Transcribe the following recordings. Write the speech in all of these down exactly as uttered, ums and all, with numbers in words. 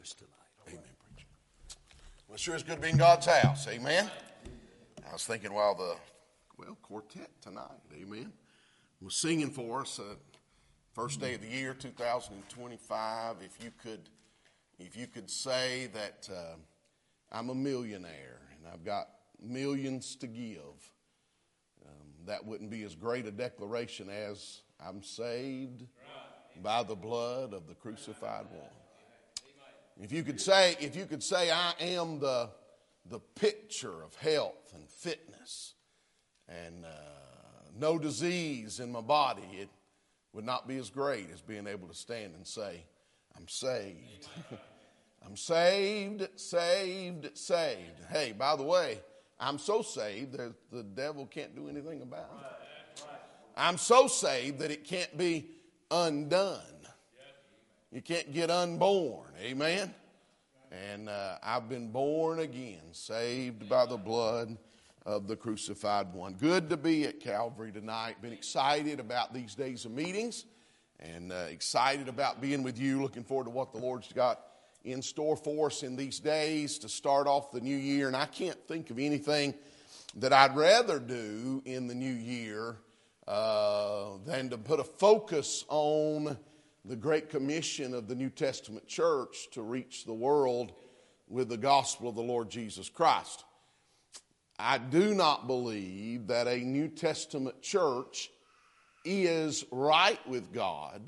Tonight. Amen, preacher. Well, it sure is good to be in God's house. Amen. I was thinking while the, well, quartet tonight, amen, was singing for us, uh, first day of the year, two thousand twenty-five. If you could, if you could say that uh, I'm a millionaire and I've got millions to give, um, that wouldn't be as great a declaration as I'm saved by the blood of the crucified one. If you could say, if you could say, I am the the picture of health and fitness and uh, no disease in my body, it would not be as great as being able to stand and say, I'm saved. I'm saved, saved, saved. Hey, by the way, I'm so saved that the devil can't do anything about it. I'm so saved that it can't be undone. You can't get unborn. Amen. And uh, I've been born again, saved by the blood of the crucified one. Good to be at Calvary tonight. Been excited about these days of meetings and uh, excited about being with you. Looking forward to what the Lord's got in store for us in these days to start off the new year. And I can't think of anything that I'd rather do in the new year uh, than to put a focus on the Great Commission of the New Testament church to reach the world with the gospel of the Lord Jesus Christ. I do not believe that a New Testament church is right with God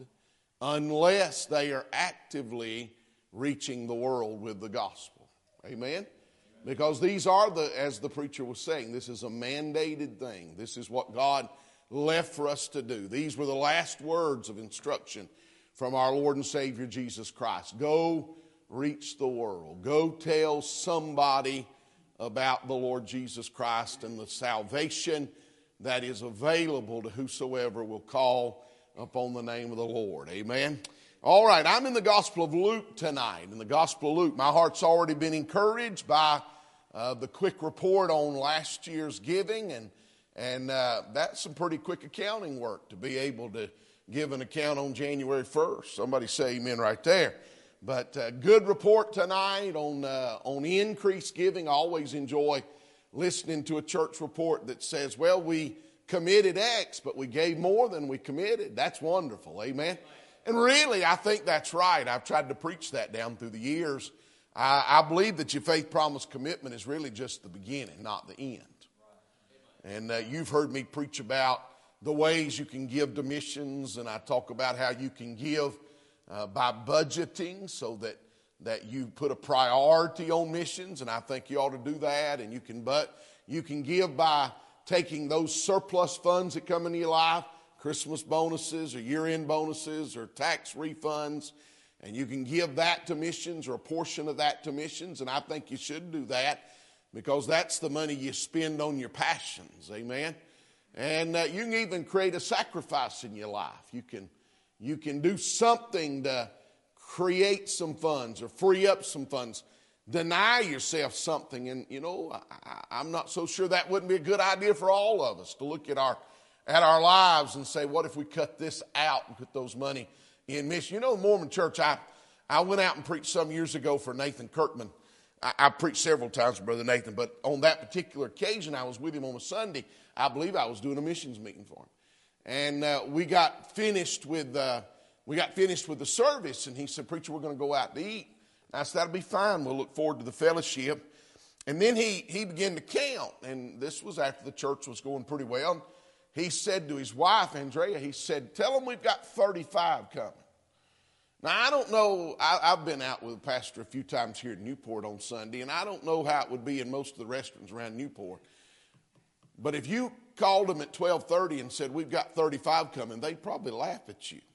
unless they are actively reaching the world with the gospel. Amen? Because these are the, as the preacher was saying, this is a mandated thing. This is what God left for us to do. These were the last words of instruction from our Lord and Savior Jesus Christ. Go reach the world. Go tell somebody about the Lord Jesus Christ and the salvation that is available to whosoever will call upon the name of the Lord. Amen. All right, I'm in the Gospel of Luke tonight. In the Gospel of Luke, my heart's already been encouraged by uh, the quick report on last year's giving, and and uh, that's some pretty quick accounting work to be able to give an account on January first. Somebody say amen right there. But uh, good report tonight on uh, on increased giving. I always enjoy listening to a church report that says, well, we committed X, but we gave more than we committed. That's wonderful. Amen. And really, I think that's right. I've tried to preach that down through the years. I, I believe that your faith promise commitment is really just the beginning, not the end. And uh, you've heard me preach about the ways you can give to missions, and I talk about how you can give uh, by budgeting so that, that you put a priority on missions, and I think you ought to do that. And you can, but you can give by taking those surplus funds that come into your life, Christmas bonuses or year-end bonuses or tax refunds, and you can give that to missions or a portion of that to missions, and I think you should do that because that's the money you spend on your passions. Amen. And uh, you can even create a sacrifice in your life. You can, you can do something to create some funds or free up some funds. Deny yourself something. And, you know, I, I'm not so sure that wouldn't be a good idea for all of us to look at our at our lives and say, what if we cut this out and put those money in mission? You know, the Mormon church, I, I went out and preached some years ago for Nathan Kirkman. I, I preached several times for Brother Nathan, but on that particular occasion, I was with him on a Sunday. I believe I was doing a missions meeting for him. And uh, we got finished with uh, we got finished with the service, and he said, preacher, we're going to go out to eat. And I said, that'll be fine. We'll look forward to the fellowship. And then he, he began to count, and this was after the church was going pretty well. He said to his wife, Andrea, he said, tell them we've got thirty-five coming. Now, I don't know, I, I've been out with a pastor a few times here in Newport on Sunday, and I don't know how it would be in most of the restaurants around Newport. But if you called them at twelve thirty and said, we've got thirty-five coming, they'd probably laugh at you.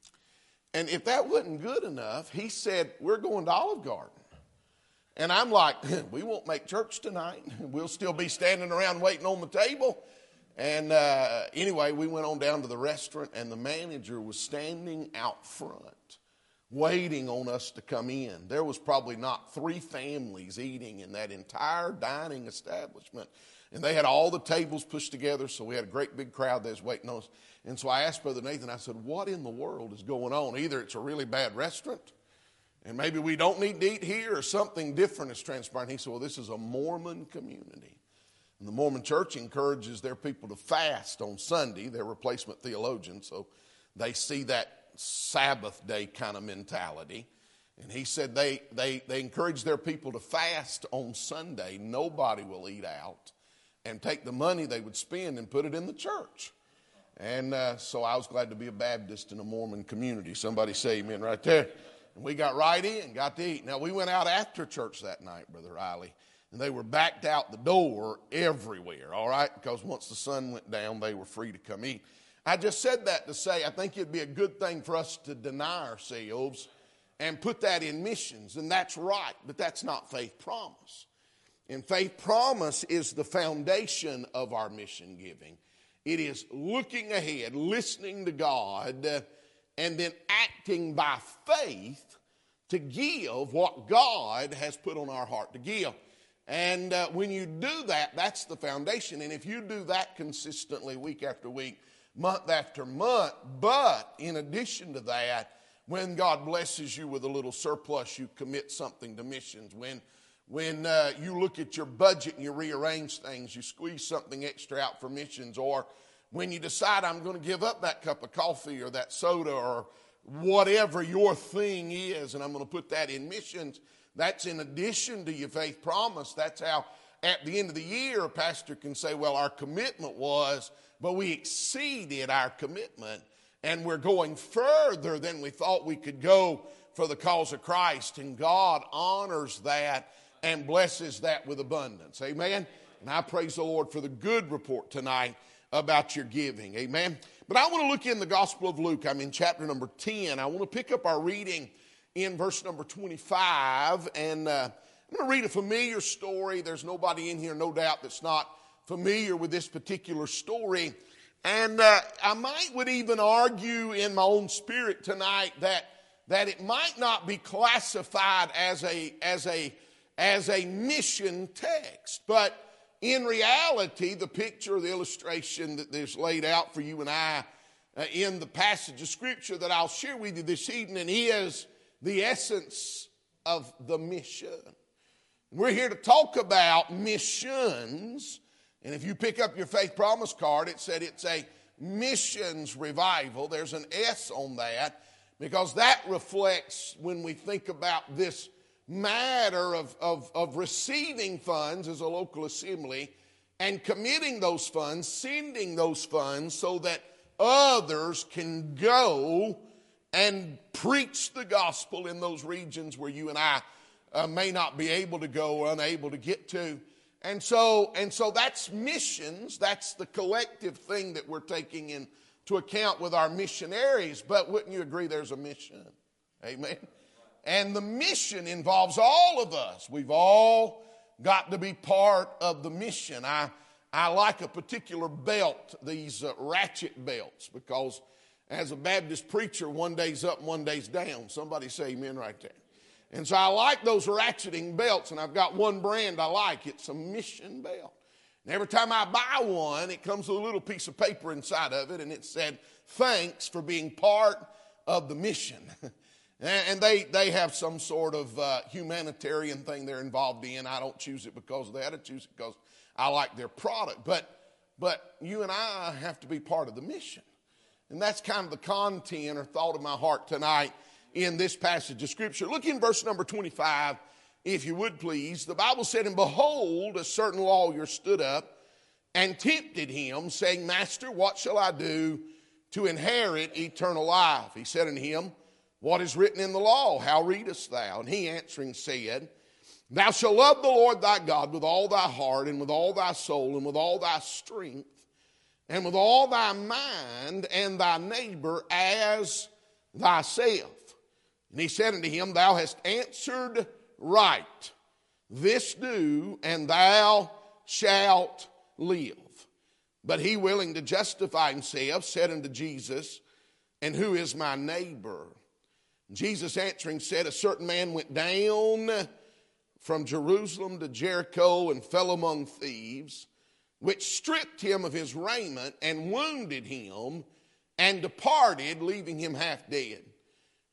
And if that wasn't good enough, he said, we're going to Olive Garden. And I'm like, we won't make church tonight. We'll still be standing around waiting on the table. And uh, anyway, we went on down to the restaurant, and the manager was standing out front, waiting on us to come in. There was probably not three families eating in that entire dining establishment. And they had all the tables pushed together, so we had a great big crowd that was waiting on us. And so I asked Brother Nathan, I said, what in the world is going on? Either it's a really bad restaurant, And maybe we don't need to eat here or something different is transpiring. He said, well, this is a Mormon community. And the Mormon church encourages their people to fast on Sunday. They're replacement theologians, so they see that Sabbath day kind of mentality. And he said they, they, they encourage their people to fast on Sunday. Nobody will eat out, and take the money they would spend and put it in the church. And uh, so I was glad to be a Baptist in a Mormon community. Somebody say amen right there. And we got right in, got to eat. Now, we went out after church that night, Brother Riley, and they were backed out the door everywhere, all right? Because once the sun went down, they were free to come eat. I just said that to say I think it'd be a good thing for us to deny ourselves and put that in missions. And that's right, but that's not faith promise. And faith promise is the foundation of our mission giving. It is looking ahead, listening to God, uh, and then acting by faith to give what God has put on our heart to give. And uh, when you do that, that's the foundation. And if you do that consistently week after week, month after month, but in addition to that, when God blesses you with a little surplus, you commit something to missions. When When uh, you look at your budget and you rearrange things, you squeeze something extra out for missions. Or when you decide I'm going to give up that cup of coffee or that soda or whatever your thing is, and I'm going to put that in missions, that's in addition to your faith promise. That's how at the end of the year a pastor can say, well, our commitment was, but we exceeded our commitment, and we're going further than we thought we could go for the cause of Christ. And God honors that and blesses that with abundance. Amen? And I praise the Lord for the good report tonight about your giving. Amen? But I want to look in the Gospel of Luke. I'm in chapter number ten. I want to pick up our reading in verse number twenty-five. And uh, I'm going to read a familiar story. There's nobody in here, no doubt, that's not familiar with this particular story. And uh, I might would even argue in my own spirit tonight that, that it might not be classified as a, as a as a mission text. But in reality, the picture, the illustration that is laid out for you and I uh, in the passage of Scripture that I'll share with you this evening is the essence of the mission. We're here to talk about missions. And if you pick up your faith promise card, it said it's a missions revival. There's an S on that because that reflects when we think about this matter of, of, of receiving funds as a local assembly and committing those funds, sending those funds so that others can go and preach the gospel in those regions where you and I uh, may not be able to go or unable to get to. And so, and so that's missions. That's the collective thing that we're taking into account with our missionaries. But wouldn't you agree there's a mission? Amen. And the mission involves all of us. We've all got to be part of the mission. I, I like a particular belt, these uh, ratchet belts, because as a Baptist preacher, one day's up and one day's down. Somebody say amen right there. And so I like those ratcheting belts, and I've got one brand I like. It's a mission belt. And every time I buy one, it comes with a little piece of paper inside of it, and it said, thanks for being part of the mission. And they, they have some sort of uh, humanitarian thing they're involved in. I don't choose it because of that. I choose it because I like their product. But, but you and I have to be part of the mission. And that's kind of the content or thought of my heart tonight in this passage of Scripture. Look in verse number twenty-five, if you would please. The Bible said, and behold, a certain lawyer stood up and tempted him, saying, Master, what shall I do to inherit eternal life? He said unto him, what is written in the law? How readest thou? And he answering said, Thou shalt love the Lord thy God with all thy heart and with all thy soul and with all thy strength and with all thy mind, and thy neighbor as thyself. And he said unto him, Thou hast answered right. This do, and thou shalt live. But he, willing to justify himself, said unto Jesus, And who is my neighbor? Jesus answering said, A certain man went down from Jerusalem to Jericho and fell among thieves, which stripped him of his raiment and wounded him and departed, leaving him half dead.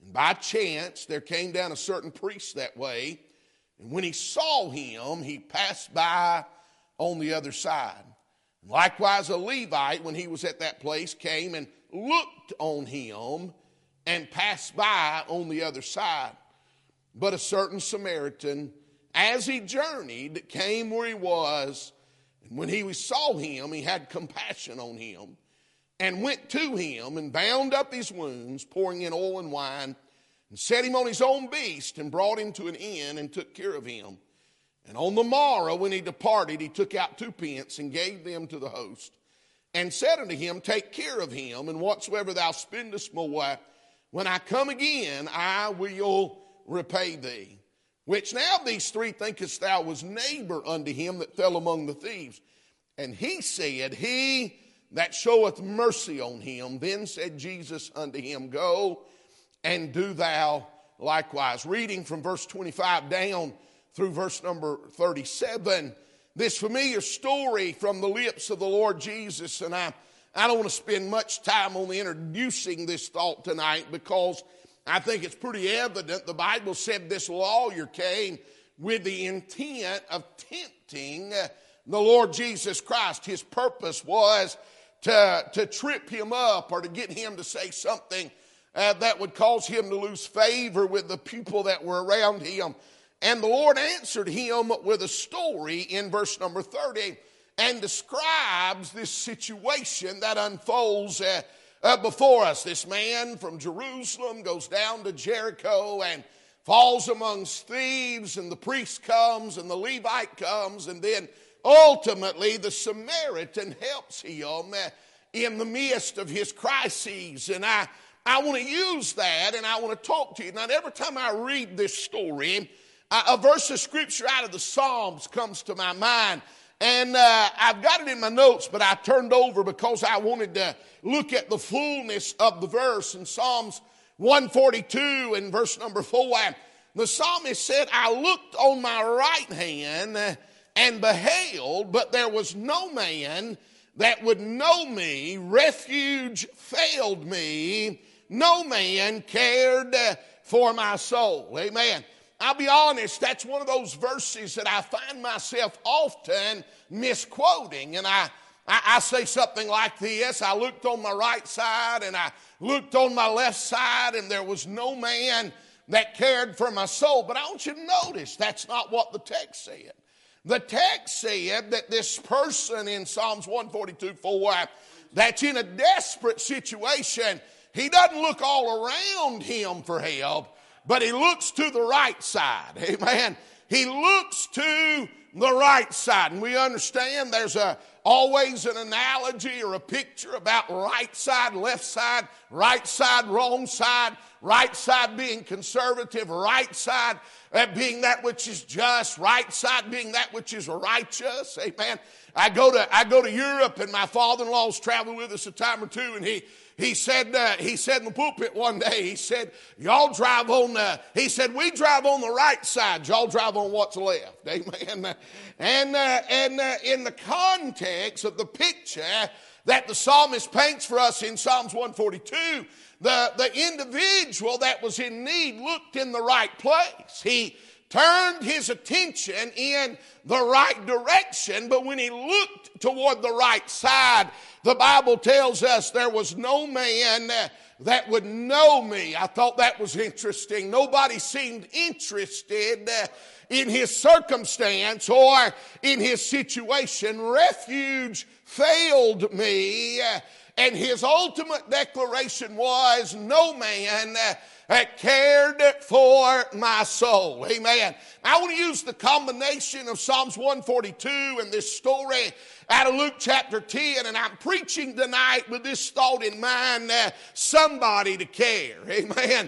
And by chance, there came down a certain priest that way. And when he saw him, he passed by on the other side. And likewise, a Levite, when he was at that place, came and looked on him and passed by on the other side. But a certain Samaritan, as he journeyed, came where he was. And when he saw him, he had compassion on him, and went to him and bound up his wounds, pouring in oil and wine, and set him on his own beast, and brought him to an inn, and took care of him. And on the morrow, when he departed, he took out two pence, and gave them to the host, and said unto him, Take care of him, and whatsoever thou spendest more, when I come again, I will repay thee. Which now these three thinkest thou was neighbor unto him that fell among the thieves? And he said, He that showeth mercy on him. Then said Jesus unto him, Go and do thou likewise. Reading from verse twenty-five down through verse number thirty-seven, this familiar story from the lips of the Lord Jesus. And I, I don't want to spend much time on introducing this thought tonight, because I think it's pretty evident. The Bible said this lawyer came with the intent of tempting the Lord Jesus Christ. His purpose was to, to trip him up, or to get him to say something uh, that would cause him to lose favor with the people that were around him. And the Lord answered him with a story in verse number thirty, and describes this situation that unfolds uh, uh, before us. This man from Jerusalem goes down to Jericho and falls amongst thieves, and the priest comes and the Levite comes, and then ultimately the Samaritan helps him uh, in the midst of his crises. And I, I want to use that, and I want to talk to you. Now, every time I read this story, uh, a verse of scripture out of the Psalms comes to my mind. And uh, I've got it in my notes, but I turned over because I wanted to look at the fullness of the verse. In Psalms one forty-two and verse number four, the psalmist said, I looked on my right hand and beheld, but there was no man that would know me. Refuge failed me. No man cared for my soul. Amen. I'll be honest, that's one of those verses that I find myself often misquoting. And I, I, I say something like this: I looked on my right side and I looked on my left side, and there was no man that cared for my soul. But I want you to notice that's not what the text said. The text said that this person in Psalms one forty-two four, that's in a desperate situation, he doesn't look all around him for help, but he looks to the right side. Amen. He looks to the right side. And we understand there's a always an analogy or a picture about right side, left side, right side, wrong side, right side being conservative, right side uh, being that which is just, right side being that which is righteous. Amen. I go to I go to Europe, and my father-in-law's traveled with us a time or two, and he He said, uh, he said in the pulpit one day, he said, y'all drive on, uh, he said, we drive on the right side, y'all drive on what's left. Amen. And, uh, and uh, in the context of the picture that the psalmist paints for us in Psalms one forty-two, the, the individual that was in need looked in the right place. He turned his attention in the right direction, but when he looked toward the right side, the Bible tells us there was no man that would know me. I thought that was interesting. Nobody seemed interested in his circumstance or in his situation. Refuge failed me, and his ultimate declaration was, no man that cared for my soul. Amen. I want to use the combination of Psalms one forty-two and this story out of Luke chapter ten, and I'm preaching tonight with this thought in mind, uh, somebody to care. Amen.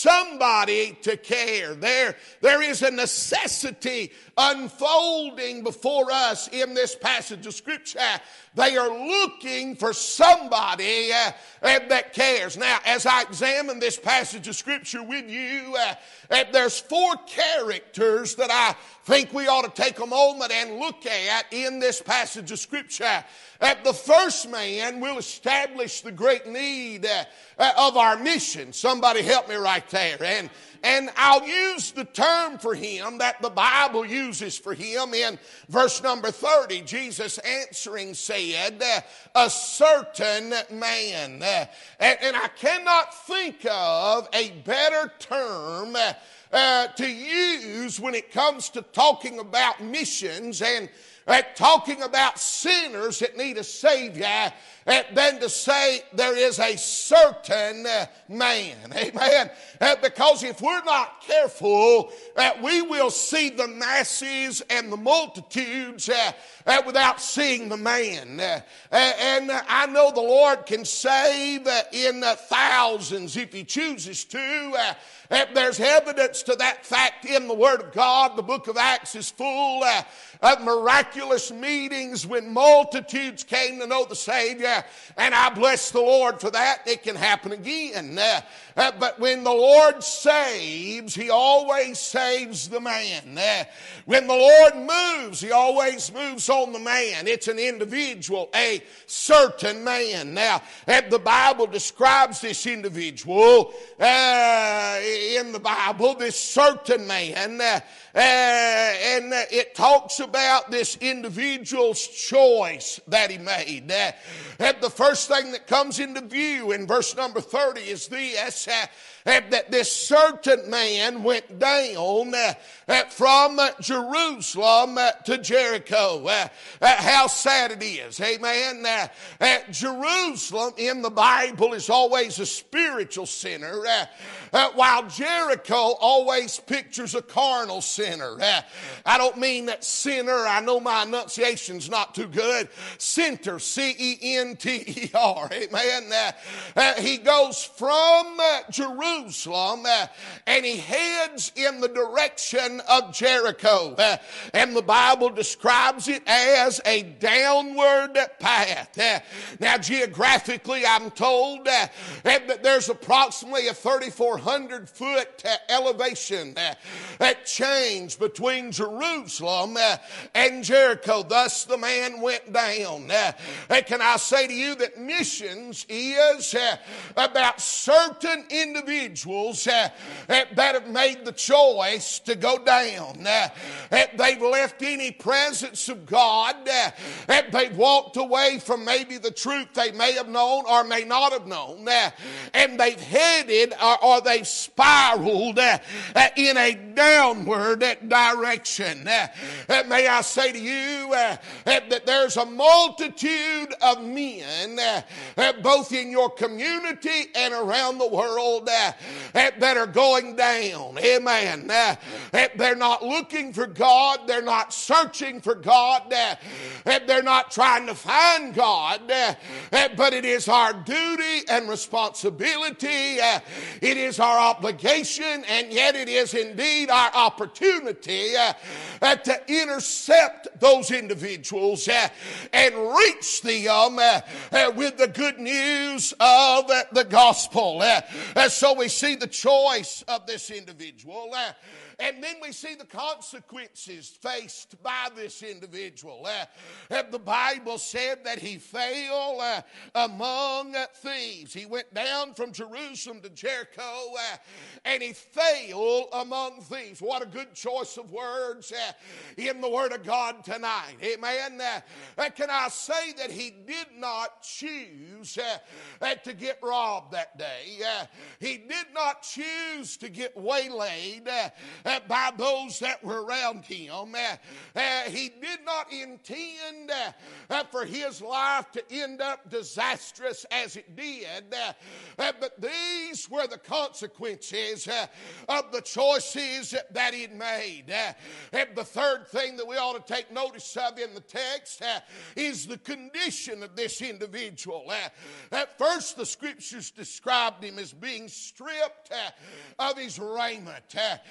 Somebody to care. There, there is a necessity unfolding before us in this passage of Scripture. They are looking for someone somebody uh, uh, that cares. Now, as I examine this passage of Scripture with you, uh, uh, there's four characters that I think we ought to take a moment and look at in this passage of Scripture. Uh, the first man will establish the great need uh, uh, of our mission. Somebody help me right there. And And I'll use the term for him that the Bible uses for him in verse number thirty. Jesus answering said, a certain man. And, and I cannot think of a better term uh, to use when it comes to talking about missions and uh, talking about sinners that need a Savior uh, than to say there is a certain uh, man. Amen. Uh, because if we're not careful, uh, we will see the masses and the multitudes uh, uh, without seeing the man. Uh, uh, and uh, I know the Lord can save uh, in uh, thousands if He chooses to. Uh, uh, there's evidence to that fact in the Word of God. The book of Acts is full uh, of miraculous meetings when multitudes came to know the Savior. And I bless the Lord for that. It can happen again. Uh, uh, but when the Lord saves, He always saves the man. Uh, when the Lord moves, He always moves on the man. It's an individual, a certain man. Now, uh, the Bible describes this individual uh, in the Bible, this certain man. Uh, uh, and uh, it talks about this individual's choice that he made. Uh, and the first thing that comes into view in verse number thirty is this, uh, uh, that this certain man went down uh, uh, from uh, Jerusalem uh, to Jericho. Uh, uh, how sad it is, amen. Uh, uh, Jerusalem in the Bible is always a spiritual center, uh, uh, while Jericho always pictures a carnal sinner. Uh, I don't mean that sinner, I know my enunciation's not too good. Center, C E N T E R, amen. Uh, uh, he goes from uh, Jerusalem uh, and he heads in the direction of Jericho. Uh, and the Bible describes it as a downward path. Uh, now, geographically, I'm told uh, that there's approximately a thirty-four hundred foot uh, elevation uh, uh, change between Jerusalem uh, and Jericho. Thus, the man went down. Uh, uh, can I say to you that missions is uh, about certain individuals uh, uh, that have made the choice to go down. Uh, uh, they've left any presence of God. Uh, uh, they've walked away from maybe the truth they may have known or may not have known. Uh, and they've headed or, or they've spiraled uh, uh, in a downward uh, direction. Uh, uh, may I say to you uh, uh, that there's a multitude of men, uh, uh, both in your community and around the world, uh, uh, that are going down. Amen. Uh, uh, they're not looking for God. They're not searching for God. Uh, uh, they're not trying to find God. Uh, uh, but it is our duty and responsibility. Uh, it is our obligation, and yet it is indeed our opportunity uh, uh, to intercept those individuals uh, and reach them uh, uh, with the good news of uh, the gospel. Uh, uh, so we see the choice of this individual. Uh, And then we see the consequences faced by this individual. Uh, uh, the Bible said that he fell uh, among uh, thieves. He went down from Jerusalem to Jericho uh, and he fell among thieves. What a good choice of words uh, in the Word of God tonight. Amen. Uh, uh, can I say that he did not choose uh, uh, to get robbed that day? Uh, he did not choose to get waylaid uh, Uh, by those that were around him. Uh, uh, he did not intend uh, uh, for his life to end up disastrous as it did. Uh, uh, but these were the consequences uh, of the choices that he'd made. Uh, and the third thing that we ought to take notice of in the text uh, is the condition of this individual. Uh, at first, the Scriptures described him as being stripped uh, of his raiment. Uh, in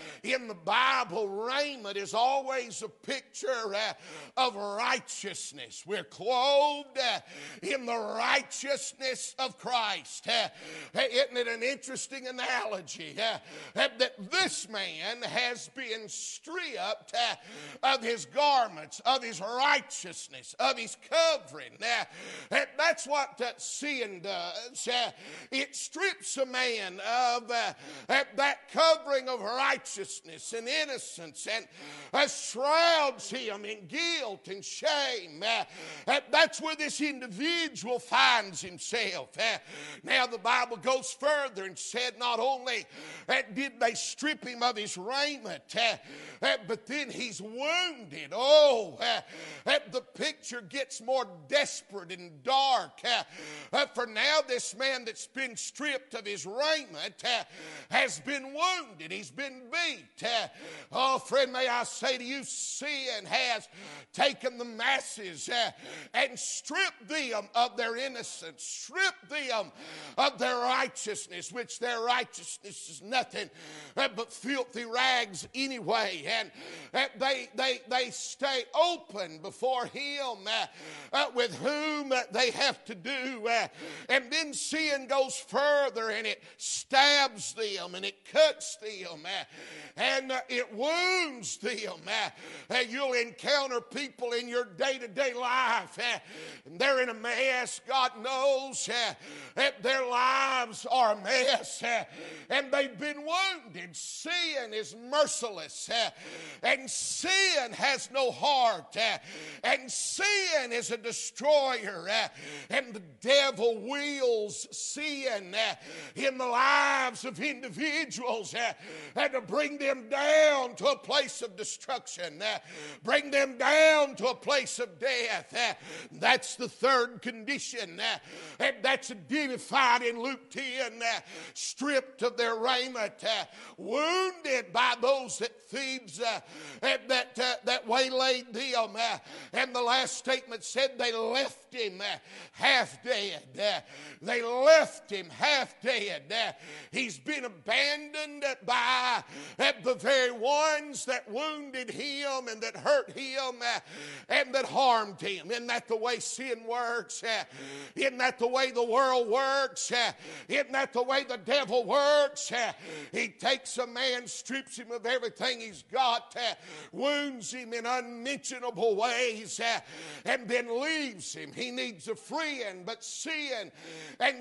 in the Bible, raiment is always a picture uh, of righteousness. We're clothed uh, in the righteousness of Christ. Uh, isn't it an interesting analogy uh, that this man has been stripped uh, of his garments, of his righteousness, of his covering. Uh, that's what uh, sin does. Uh, it strips a man of uh, that covering of righteousness and innocence, and uh, shrouds him in guilt and shame. Uh, uh, that's where this individual finds himself. Uh, now the Bible goes further and said not only uh, did they strip him of his raiment, uh, uh, but then he's wounded. Oh, uh, uh, the picture gets more desperate and dark. Uh, uh, for now this man that's been stripped of his raiment uh, has been wounded. He's been beat. Uh, oh, friend, may I say to you, sin has taken the masses uh, and stripped them of their innocence, stripped them of their righteousness, which their righteousness is nothing uh, but filthy rags anyway. And uh, they, they, they stay open before him uh, uh, with whom uh, they have to do. Uh, and then sin goes further and it stabs them and it cuts them uh, and uh, it wounds them. Uh, uh, you'll encounter people in your day-to-day life uh, and they're in a mess. God knows uh, that their lives are a mess uh, and they've been wounded. Sin is merciless uh, and sin has no heart uh, and sin is a destroyer uh, and the devil wields sin uh, in the lives of individuals uh, and to bring them down to a place of destruction, uh, bring them down to a place of death. Uh, that's the third condition, uh, and that's identified in Luke ten, uh, stripped of their raiment, uh, wounded by those that thieves uh, that, uh, that waylaid them. Uh, and the last statement said they left him uh, half dead. Uh, they left him half dead. Uh, he's been abandoned by uh, the very ones that wounded him and that hurt him uh, and that harmed him. Isn't that the way sin works? Uh, isn't that the way the world works? Uh, isn't that the way the devil works? Uh, he takes a man, strips him of everything he's got, uh, wounds him in unmentionable ways, uh, and then leaves him. He needs a friend, but sin and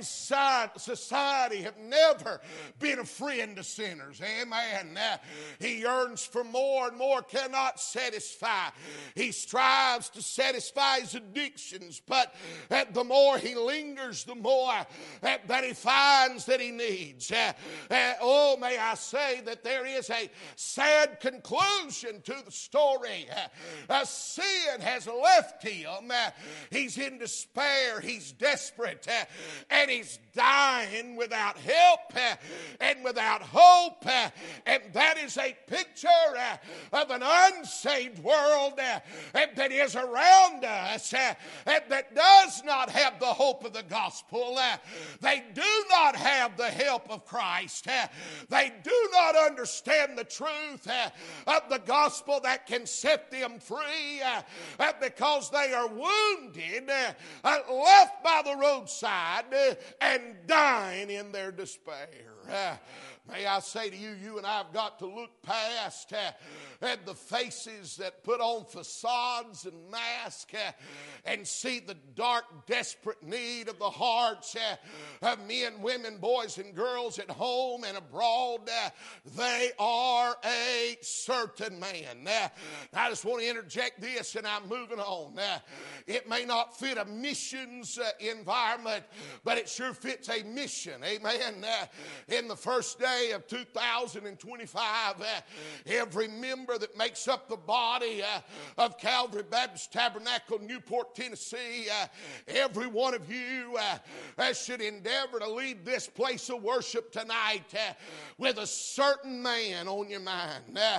society have never been a friend to sinners. Amen. Uh, he yearns for more and more cannot satisfy. He strives to satisfy his addictions, but uh, the more he lingers, the more uh, that he finds that he needs. Uh, uh, oh, may I say that there is a sad conclusion to the story. Uh, uh, sin has left him. Uh, he's in despair. He's desperate. Uh, and he's dying without help uh, and without hope. Uh, and that is a picture uh, of an unsaved world uh, that is around us uh, that does not have the hope of the gospel. Uh, they do not have the help of Christ. Uh, they do not understand the truth uh, of the gospel that can set them free uh, uh, because they are wounded, uh, uh, left by the roadside uh, and dying in their despair. Uh, May I say to you, you and I have got to look past uh, at the faces that put on facades and masks uh, and see the dark, desperate need of the hearts uh, of men, women, boys, and girls at home and abroad. Uh, they are a certain man. Uh, I just want to interject this and I'm moving on. Uh, it may not fit a missions uh, environment, but it sure fits a mission. Amen. Uh, in the first day of two thousand twenty-five, uh, every member that makes up the body uh, of Calvary Baptist Tabernacle, Newport, Tennessee, uh, every one of you uh, uh, should endeavor to leave this place of worship tonight uh, with a certain man on your mind. Uh,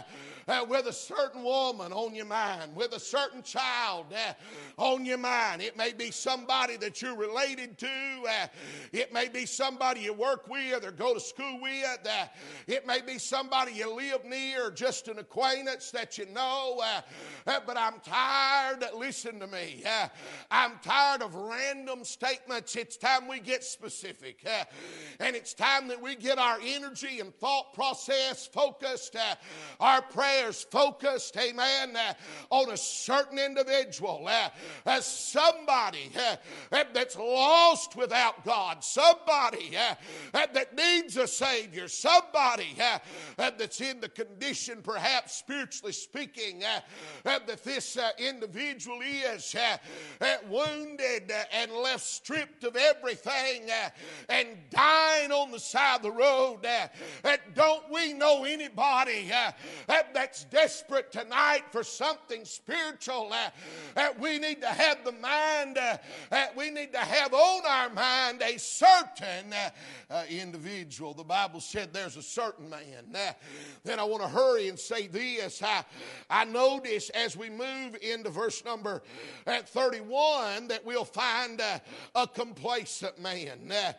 uh, with a certain woman on your mind, with a certain child uh, on your mind. It may be somebody that you're related to. Uh, it may be somebody you work with or go to school with. Uh, it may be somebody you live near, or just an acquaintance that you know. Uh, uh, but I'm tired, listen to me, uh, I'm tired of random statements. It's time we get specific. Uh, and it's time that we get our energy and thought process focused, uh, our prayers focused, amen, uh, on a certain individual, uh, uh, somebody uh, uh, that's lost without God, somebody uh, uh, that needs a Savior, somebody uh, uh, that's in the condition, perhaps spiritually speaking, uh, uh, that this uh, individual is uh, uh, wounded uh, and left stripped of everything uh, and dying on the side of the road. Uh, uh, don't we know anybody uh, uh, that's desperate tonight for something spiritual? Uh, uh, we need to have the mind, uh, uh, we need to have on our mind a certain uh, uh, individual. The Bible said there's a certain man. Uh, then I want to hurry and say this. I, I notice as we move into verse number uh, thirty-one that we'll find uh, a complacent man. Uh,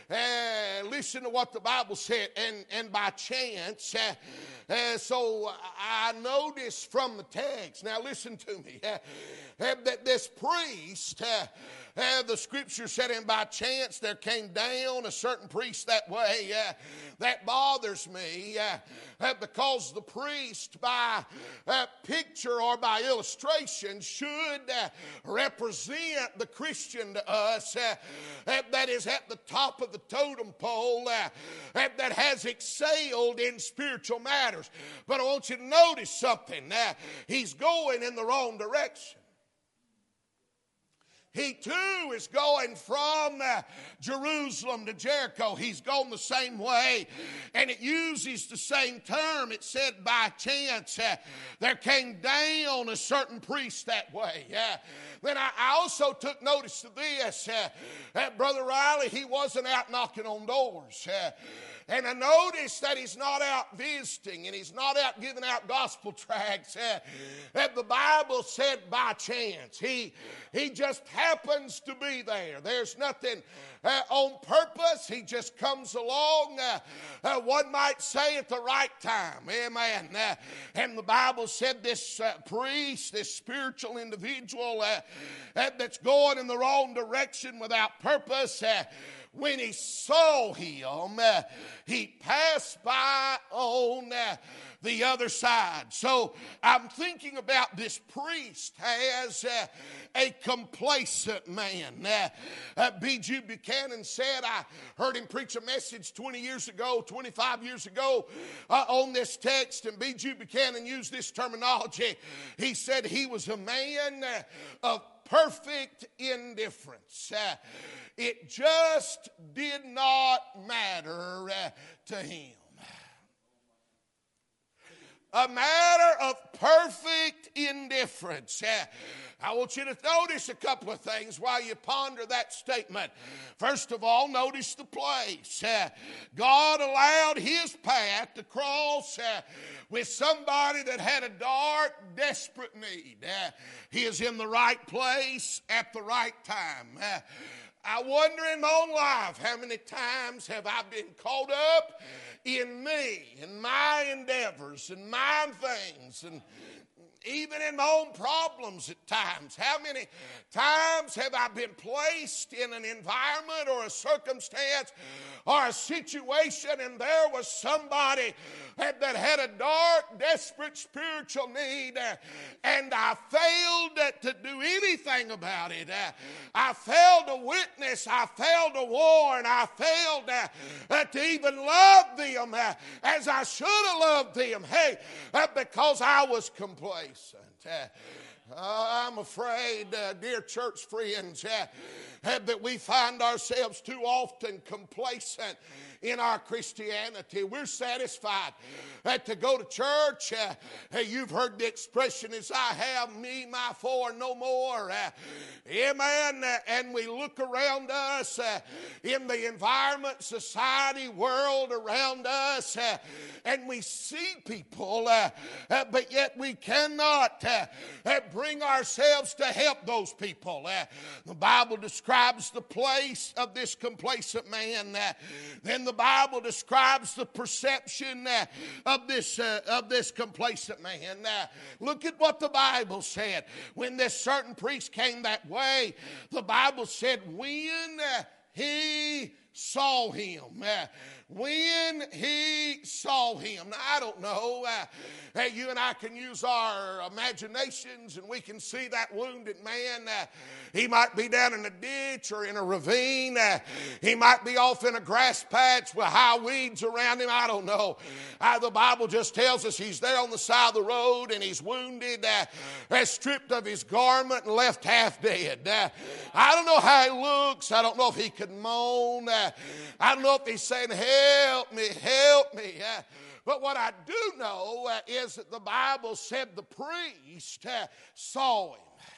uh, listen to what the Bible said. And, and by chance, uh, uh, so I noticed from the text, now listen to me, uh, uh, that this priest, uh, uh, the scripture said, and by chance there came down a certain priest that way. Uh, that bothers me uh, uh, because the priest by uh, picture or by illustration should uh, represent the Christian to us uh, uh, that is at the top of the totem pole, uh, uh, that has excelled in spiritual matters. But I want you to notice something. Uh, he's going in the wrong direction. He too is going from uh, Jerusalem to Jericho. He's gone the same way. And it uses the same term. It said by chance uh, there came down a certain priest that way. Uh, then I, I also took notice of this. Uh, uh, Brother Riley, he wasn't out knocking on doors. Uh, And I noticed that he's not out visiting and he's not out giving out gospel tracts. Uh, that the Bible said by chance. He, he just happens to be there. There's nothing uh, on purpose. He just comes along, uh, uh, one might say, at the right time. Amen. Uh, and the Bible said this uh, priest, this spiritual individual uh, uh, that's going in the wrong direction without purpose, uh, when he saw him, uh, he passed by on uh, the other side. So I'm thinking about this priest as uh, a complacent man. Uh, uh, B G Buchanan said, I heard him preach a message twenty years ago, twenty-five years ago uh, on this text, and B G Buchanan used this terminology. He said he was a man uh, of perfect indifference. Uh, It just did not matter uh, to him. A matter of perfect indifference. Uh, I want you to notice a couple of things while you ponder that statement. First of all, notice the place. Uh, God allowed his path to cross uh, with somebody that had a dark, desperate need. Uh, he is in the right place at the right time. Uh, I wonder in my own life how many times have I been caught up in me and my endeavors and my things, and even in my own problems at times. How many times have I been placed in an environment or a circumstance or a situation, and there was somebody that, that had a dark, desperate spiritual need, uh, and I failed uh, to do anything about it. Uh, I failed to witness. I failed to warn. I failed uh, uh, to even love them uh, as I should have loved them. Hey, uh, because I was complacent. Uh, Uh, I'm afraid, uh, dear church friends, uh, uh, that we find ourselves too often complacent in our Christianity. We're satisfied uh, to go to church. Uh, hey, you've heard the expression, as I have, me, my four, no more. Uh, amen. Uh, and we look around us uh, in the environment, society, world around us, uh, and we see people, uh, uh, but yet we cannot uh, uh, bring ourselves to help those people. Uh, the Bible describes the place of this complacent man. Uh, then the Bible describes the perception uh, of this uh, of this complacent man. Uh, look at what the Bible said. When this certain priest came that way, the Bible said when uh, he saw him. Uh, when he saw him. Now, I don't know. Uh, hey, you and I can use our imaginations and we can see that wounded man. Uh, he might be down in a ditch or in a ravine. Uh, he might be off in a grass patch with high weeds around him. I don't know. Uh, the Bible just tells us he's there on the side of the road and he's wounded, uh, stripped of his garment and left half dead. Uh, I don't know how he looks. I don't know if he could moan. Uh, I don't know if he's saying, help me, help me. Uh, but what I do know uh, is that the Bible said the priest uh, saw him.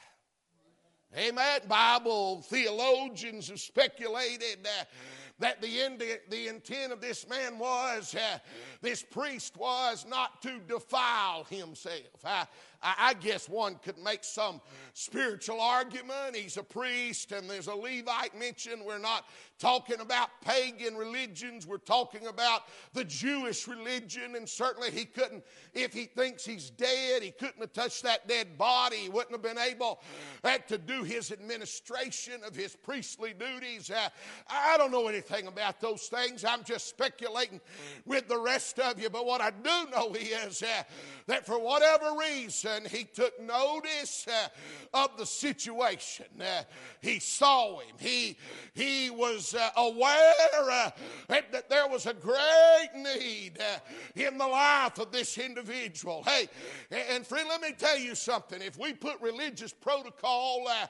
Amen. Bible theologians have speculated uh, that the, end, the intent of this man was, uh, this priest was not to defile himself. I, I guess one could make some spiritual argument. He's a priest and there's a Levite mentioned. We're not talking about pagan religions. We're talking about the Jewish religion. And certainly he couldn't, if he thinks he's dead, he couldn't have touched that dead body. He wouldn't have been able uh, to do his administration of his priestly duties. Uh, I don't know anything about those things. I'm just speculating with the rest of you. But what I do know is uh, that for whatever reason, he took notice uh, of the situation. Uh, he saw him. He, he was uh, aware uh, that there was a great need uh, in the life of this individual. Hey, and friend, let me tell you something. If we put religious protocol uh,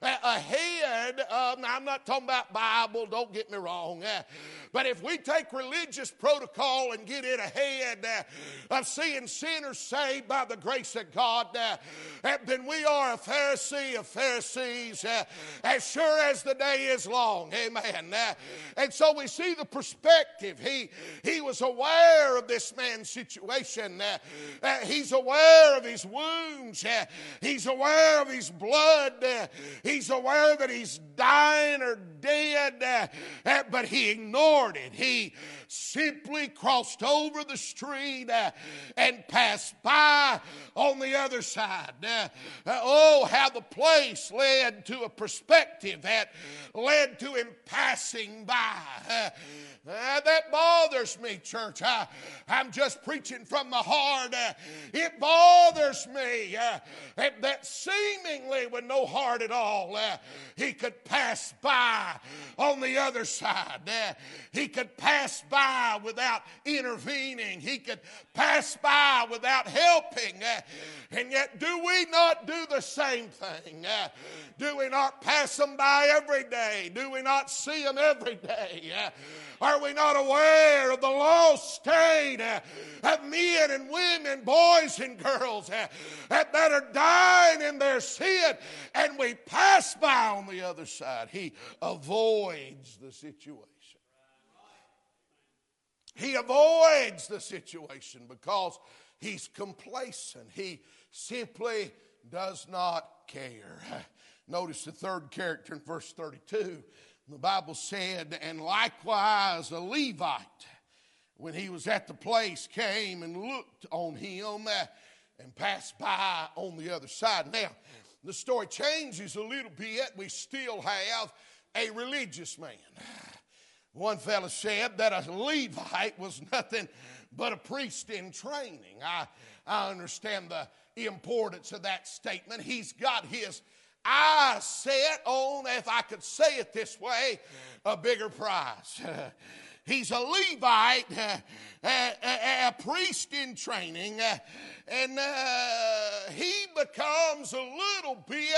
ahead of, now I'm not talking about Bible, don't get me wrong, uh, but if we take religious protocol and get it ahead uh, of seeing sinners saved by the grace of God, uh, uh, then we are a Pharisee of Pharisees, uh, as sure as the day is long. Amen. Uh, and so we see the perspective. He, he was aware of this man's situation. Uh, uh, he's aware of his wounds. Uh, he's aware of his blood. Uh, he's aware that he's dying or dead, uh, uh, but he ignored it. He simply crossed over the street uh, and passed by on the other side. Uh, uh, oh, how the place led to a perspective that led to him passing by. Uh, Uh, that bothers me, church. I, I'm just preaching from the heart. Uh, it bothers me uh, that, that seemingly with no heart at all, uh, he could pass by on the other side. Uh, he could pass by without intervening. He could pass by without helping. Uh, and yet, do we not do the same thing? Uh, do we not pass them by every day? Do we not see them every day? Uh, Are we not aware of the lost state uh, of men and women, boys and girls uh, that are dying in their sin, and we pass by on the other side? He avoids the situation. He avoids the situation because he's complacent. He simply does not care. Notice the third character in verse thirty-two. The Bible said, and likewise a Levite, when he was at the place, came and looked on him uh, and passed by on the other side. Now, the story changes a little bit. We still have a religious man. One fellow said that a Levite was nothing but a priest in training. I, I understand the importance of that statement. He's got his eyes set on, if I could say it this way, a bigger prize. He's a Levite, uh, a, a, a priest in training, uh, and uh, he becomes a little bit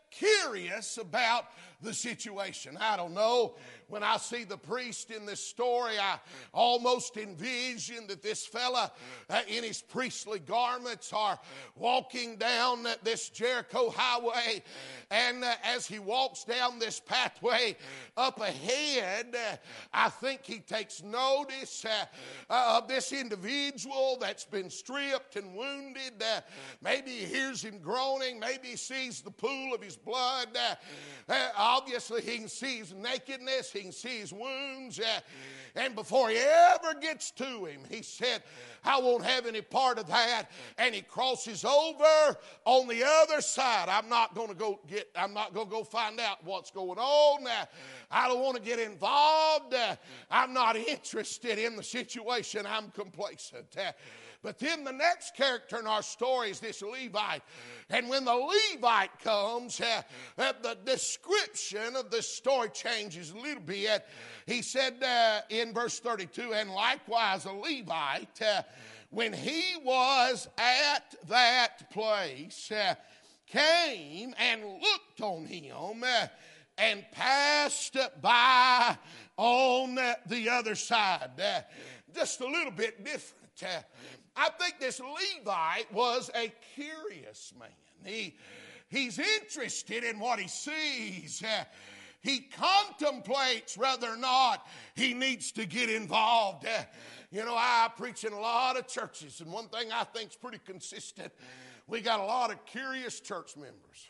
curious about the situation. I don't know. When I see the priest in this story, I almost envision that this fella uh, in his priestly garments are walking down this Jericho highway. And uh, as he walks down this pathway up ahead, uh, I think he takes notice uh, uh, of this individual that's been stripped and wounded. Uh, maybe he hears him groaning. Maybe he sees the pool of his blood. Uh, uh, obviously, he can see his nakedness. He can see his wounds. Uh, and before he ever gets to him, he said, I won't have any part of that. And he crosses over on the other side. I'm not going to go get, I'm not going to go find out what's going on. Uh, I don't want to get involved. Uh, I'm not interested in the situation. I'm complacent. Uh, But then the next character in our story is this Levite. And when the Levite comes, uh, uh, the description of the story changes a little bit. He said uh, in verse thirty-two, and likewise a Levite, uh, when he was at that place, uh, came and looked on him uh, and passed by on uh, the other side. Uh, just a little bit different. Uh, I think this Levite was a curious man. He, he's interested in what he sees. Uh, he contemplates whether or not he needs to get involved. Uh, you know, I preach in a lot of churches, and one thing I think is pretty consistent, we got a lot of curious church members.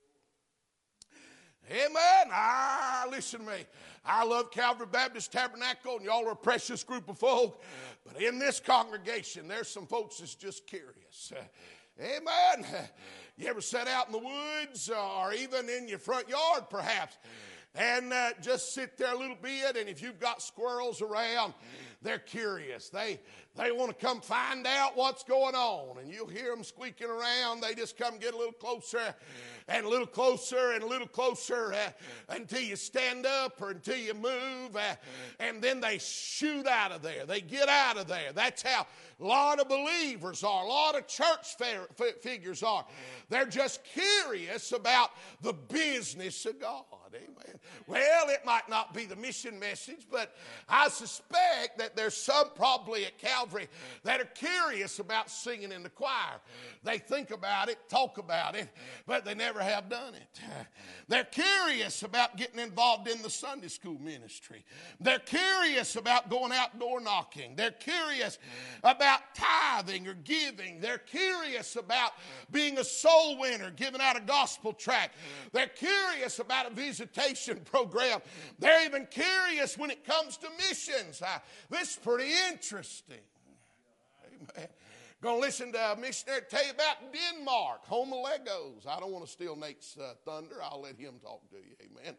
Amen. Ah, listen to me. I love Calvary Baptist Tabernacle, and y'all are a precious group of folk. But in this congregation, there's some folks that's just curious. Amen. You ever sat out in the woods or even in your front yard, perhaps, and uh, just sit there a little bit, and if you've got squirrels around, they're curious. They they want to come find out what's going on, and you'll hear them squeaking around. They just come get a little closer and a little closer and a little closer uh, until you stand up or until you move, uh, and then they shoot out of there. They get out of there. That's how a lot of believers are. A lot of church figures are. They're just curious about the business of God. Amen. Well, it might not be the mission message, but I suspect that there's some probably at Calvary that are curious about singing in the choir. They think about it, talk about it, but they never have done it. They're curious about getting involved in the Sunday school ministry. They're curious about going out door knocking. They're curious about tithing or giving. They're curious about being a soul winner, giving out a gospel tract. They're curious about a visitation program. They're even curious when it comes to missions. Uh, this is pretty interesting. Amen. Going to listen to a missionary tell you about Denmark, home of Legos. I don't want to steal Nate's uh, thunder. I'll let him talk to you. Amen.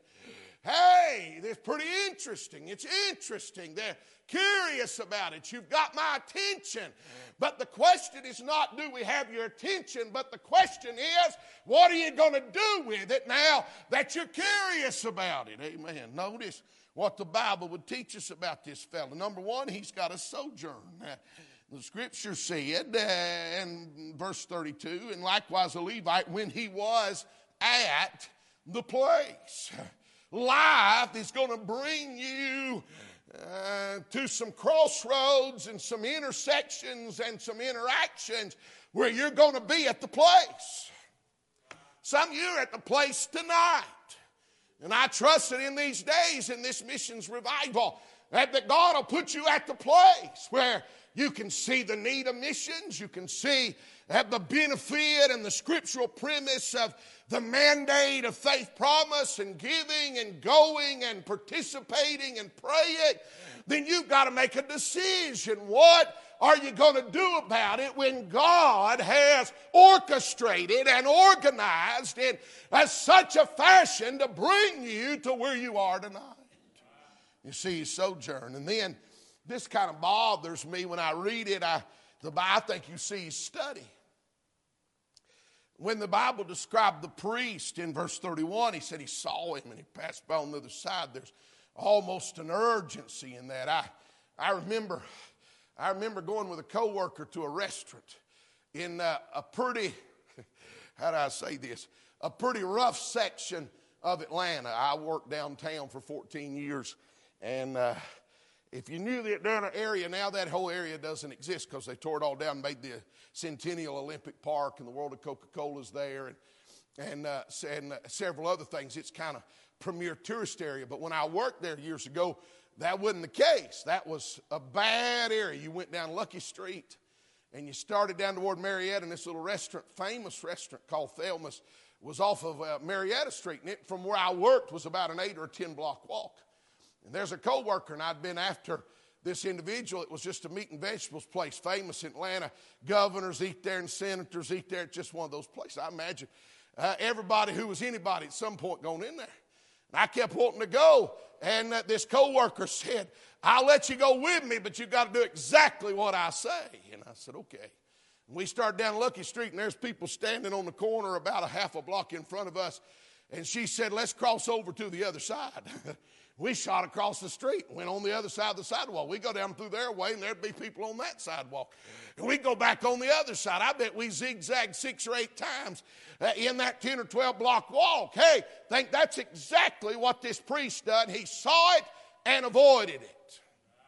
Hey, it's pretty interesting. It's interesting. They're curious about it. You've got my attention. But the question is not, do we have your attention? But the question is, what are you going to do with it now that you're curious about it? Amen. Notice what the Bible would teach us about this fellow. Number one, he's got a sojourn. The scripture said uh, in verse thirty-two, and likewise a Levite, when he was at the place. Life is going to bring you uh, to some crossroads and some intersections and some interactions where you're going to be at the place. Some of you are at the place tonight. And I trust that in these days, in this missions revival, that, that God will put you at the place where you can see the need of missions. You can see uh, the benefit and the scriptural premise of the mandate of faith promise and giving and going and participating and praying. Then you've got to make a decision. What are you going to do about it when God has orchestrated and organized in uh, such a fashion to bring you to where you are tonight? You see his sojourn. And then this kind of bothers me when I read it. I, the, I think you see his study. When the Bible described the priest in verse thirty-one, he said he saw him and he passed by on the other side. There's almost an urgency in that. I, I remember, I remember going with a coworker to a restaurant in uh, a pretty, how do I say this, a pretty rough section of Atlanta. I worked downtown for fourteen years, and uh, if you knew the Atlanta area, now that whole area doesn't exist because they tore it all down and made the Centennial Olympic Park, and the World of Coca-Cola's there, and and, uh, and uh, several other things. It's kind of premier tourist area. But when I worked there years ago, that wasn't the case. That was a bad area. You went down Lucky Street, and you started down toward Marietta, and this little restaurant, famous restaurant called Thelma's, was off of uh, Marietta Street. And it, from where I worked, was about an eight or ten block walk. And there's a co-worker, and I'd been after this individual. It was just a meat and vegetables place, famous in Atlanta. Governors eat there and senators eat there. It's just one of those places. I imagine uh, everybody who was anybody at some point going in there. And I kept wanting to go. And uh, this co-worker said, I'll let you go with me, but you got to do exactly what I say. And I said, okay. And we started down Lucky Street, and there's people standing on the corner about a half a block in front of us. And she said, let's cross over to the other side. We shot across the street, went on the other side of the sidewalk. We go down through their way, and there'd be people on that sidewalk. And we go back on the other side. I bet we zigzagged six or eight times uh, in that ten or twelve block walk. Hey, think that's exactly what this priest done. He saw it and avoided it.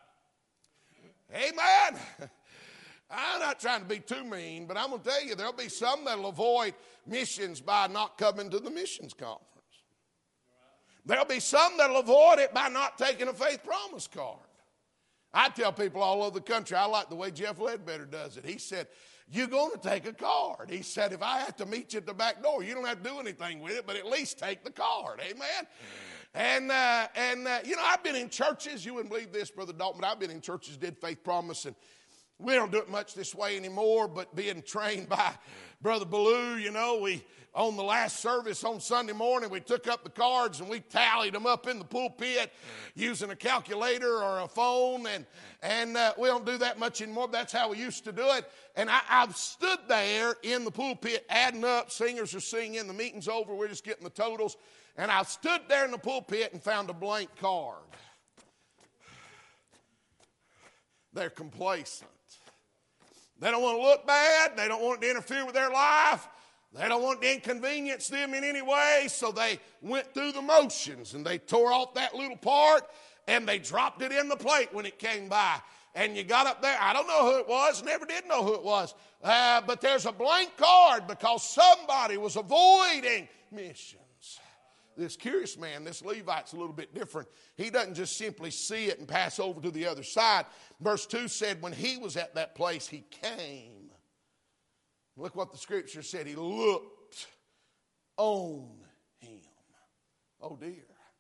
Amen. I'm not trying to be too mean, but I'm going to tell you, there'll be some that'll avoid missions by not coming to the missions conference. There'll be some that'll avoid it by not taking a faith promise card. I tell people all over the country, I like the way Jeff Ledbetter does it. He said, you're going to take a card. He said, if I have to meet you at the back door, you don't have to do anything with it, but at least take the card. Amen? And, uh, and uh, you know, I've been in churches. You wouldn't believe this, Brother Dalton, but I've been in churches that did faith promise, and we don't do it much this way anymore, but being trained by Brother Ballou, you know, we, on the last service on Sunday morning, we took up the cards and we tallied them up in the pulpit using a calculator or a phone, and, and uh, we don't do that much anymore, but that's how we used to do it. And I, I've stood there in the pulpit adding up, singers are singing, the meeting's over, we're just getting the totals, and I stood there in the pulpit and found a blank card. They're complacent. They don't want to look bad. They don't want to interfere with their life. They don't want to inconvenience them in any way. So they went through the motions, and they tore off that little part, and they dropped it in the plate when it came by. And you got up there. I don't know who it was. Never did know who it was. Uh, but there's a blank card because somebody was avoiding missions. This curious man, this Levite's a little bit different. He doesn't just simply see it and pass over to the other side. Verse two said when he was at that place, he came. Look what the scripture said. He looked on him. Oh, dear.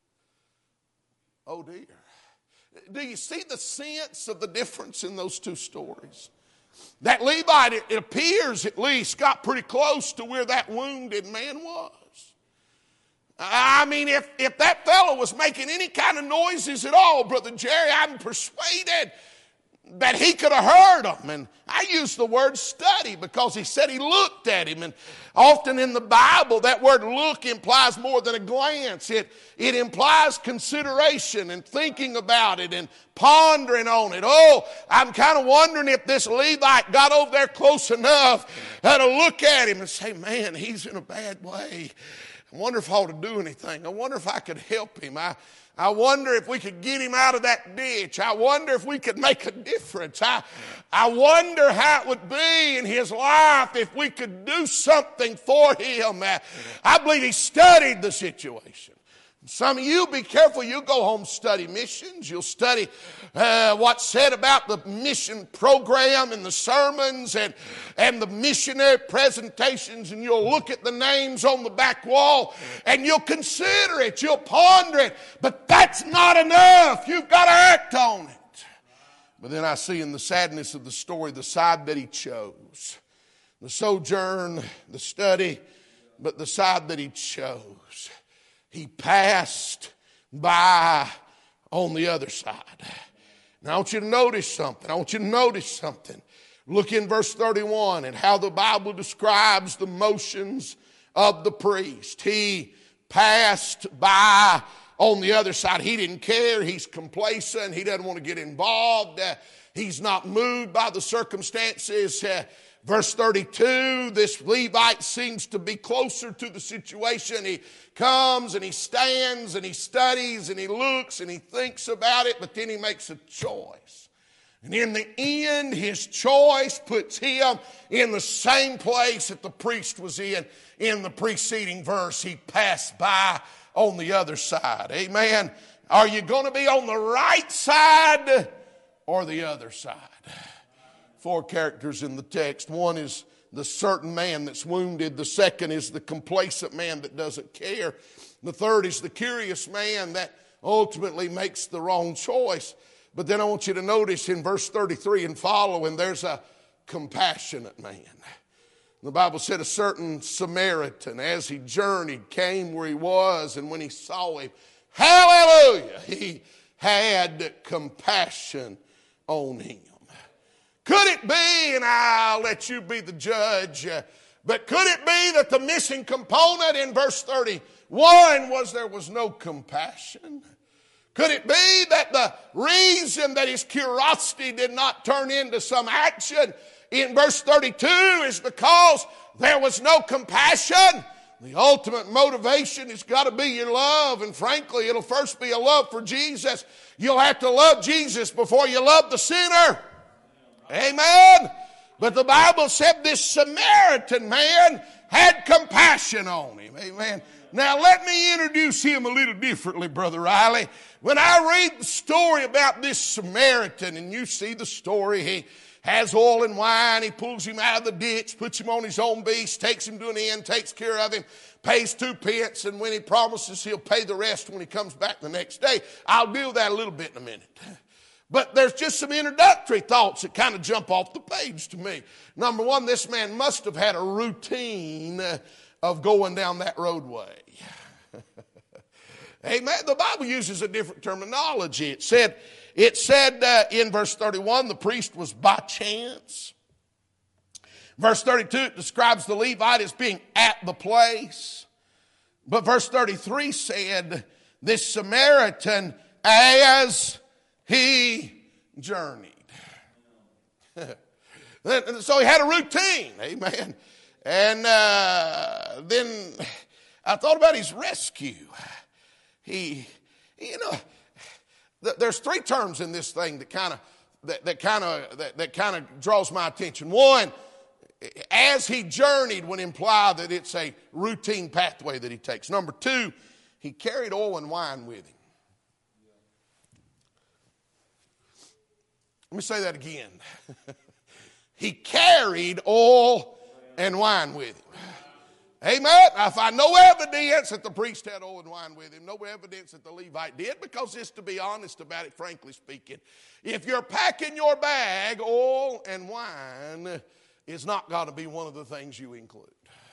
Oh, dear. Do you see the sense of the difference in those two stories? That Levite, it, it appears at least, got pretty close to where that wounded man was. I mean, if, if that fellow was making any kind of noises at all, Brother Jerry, I'm persuaded that he could have heard them. And I use the word study because he said he looked at him. And often in the Bible, that word look implies more than a glance. It, it implies consideration and thinking about it and pondering on it. Oh, I'm kind of wondering if this Levite got over there close enough to look at him and say, man, he's in a bad way. I wonder if I ought to do anything. I wonder if I could help him. I, I wonder if we could get him out of that ditch. I wonder if we could make a difference. I, I wonder how it would be in his life if we could do something for him. I, I believe he studied the situation. Some of you, be careful. You go home, study missions. You'll study uh, what's said about the mission program and the sermons and, and the missionary presentations, and you'll look at the names on the back wall, and you'll consider it. You'll ponder it. But that's not enough. You've got to act on it. But then I see in the sadness of the story the side that he chose. The sojourn, the study, but the side that he chose. He passed by on the other side. Now I want you to notice something. I want you to notice something. Look in verse thirty-one and how the Bible describes the motions of the priest. He passed by on the other side. He didn't care. He's complacent. He doesn't want to get involved. Uh, he's not moved by the circumstances. Uh, Verse thirty-two, this Levite seems to be closer to the situation. He comes and he stands and he studies and he looks and he thinks about it, but then he makes a choice. And in the end, his choice puts him in the same place that the priest was in in the preceding verse. He passed by on the other side. Amen. Are you going to be on the right side or the other side? Four characters in the text. One is the certain man that's wounded. The second is the complacent man that doesn't care. The third is the curious man that ultimately makes the wrong choice. But then I want you to notice in verse thirty-three and following, there's a compassionate man. The Bible said a certain Samaritan, as he journeyed, came where he was, and when he saw him, hallelujah, he had compassion on him. Could it be, and I'll let you be the judge, uh, but could it be that the missing component in verse thirty-one was there was no compassion? Could it be that the reason that his curiosity did not turn into some action in verse thirty-two is because there was no compassion? The ultimate motivation has got to be your love, and frankly, it'll first be a love for Jesus. You'll have to love Jesus before you love the sinner. Amen. But the Bible said this Samaritan man had compassion on him. Amen. Now let me introduce him a little differently, Brother Riley. When I read the story about this Samaritan, and you see the story, he has oil and wine, he pulls him out of the ditch, puts him on his own beast, takes him to an inn, takes care of him, pays two pence, and when he promises he'll pay the rest when he comes back the next day. I'll deal with that a little bit in a minute. But there's just some introductory thoughts that kind of jump off the page to me. Number one, this man must have had a routine of going down that roadway. Amen. The Bible uses a different terminology. It said, it said uh, in verse thirty-one, the priest was by chance. Verse thirty-two, it describes the Levite as being at the place. But verse thirty-three said, this Samaritan as he journeyed. So he had a routine, amen. And uh, then I thought about his rescue. He, you know, th- there's three terms in this thing that kind of that, that kind of that, that kind of draws my attention. One, as he journeyed would imply that it's a routine pathway that he takes. Number two, he carried oil and wine with him. Let me say that again. He carried oil and wine with him. Amen. I find no evidence that the priest had oil and wine with him. No evidence that the Levite did, because just to be honest about it, frankly speaking, if you're packing your bag, oil and wine is not going to be one of the things you include.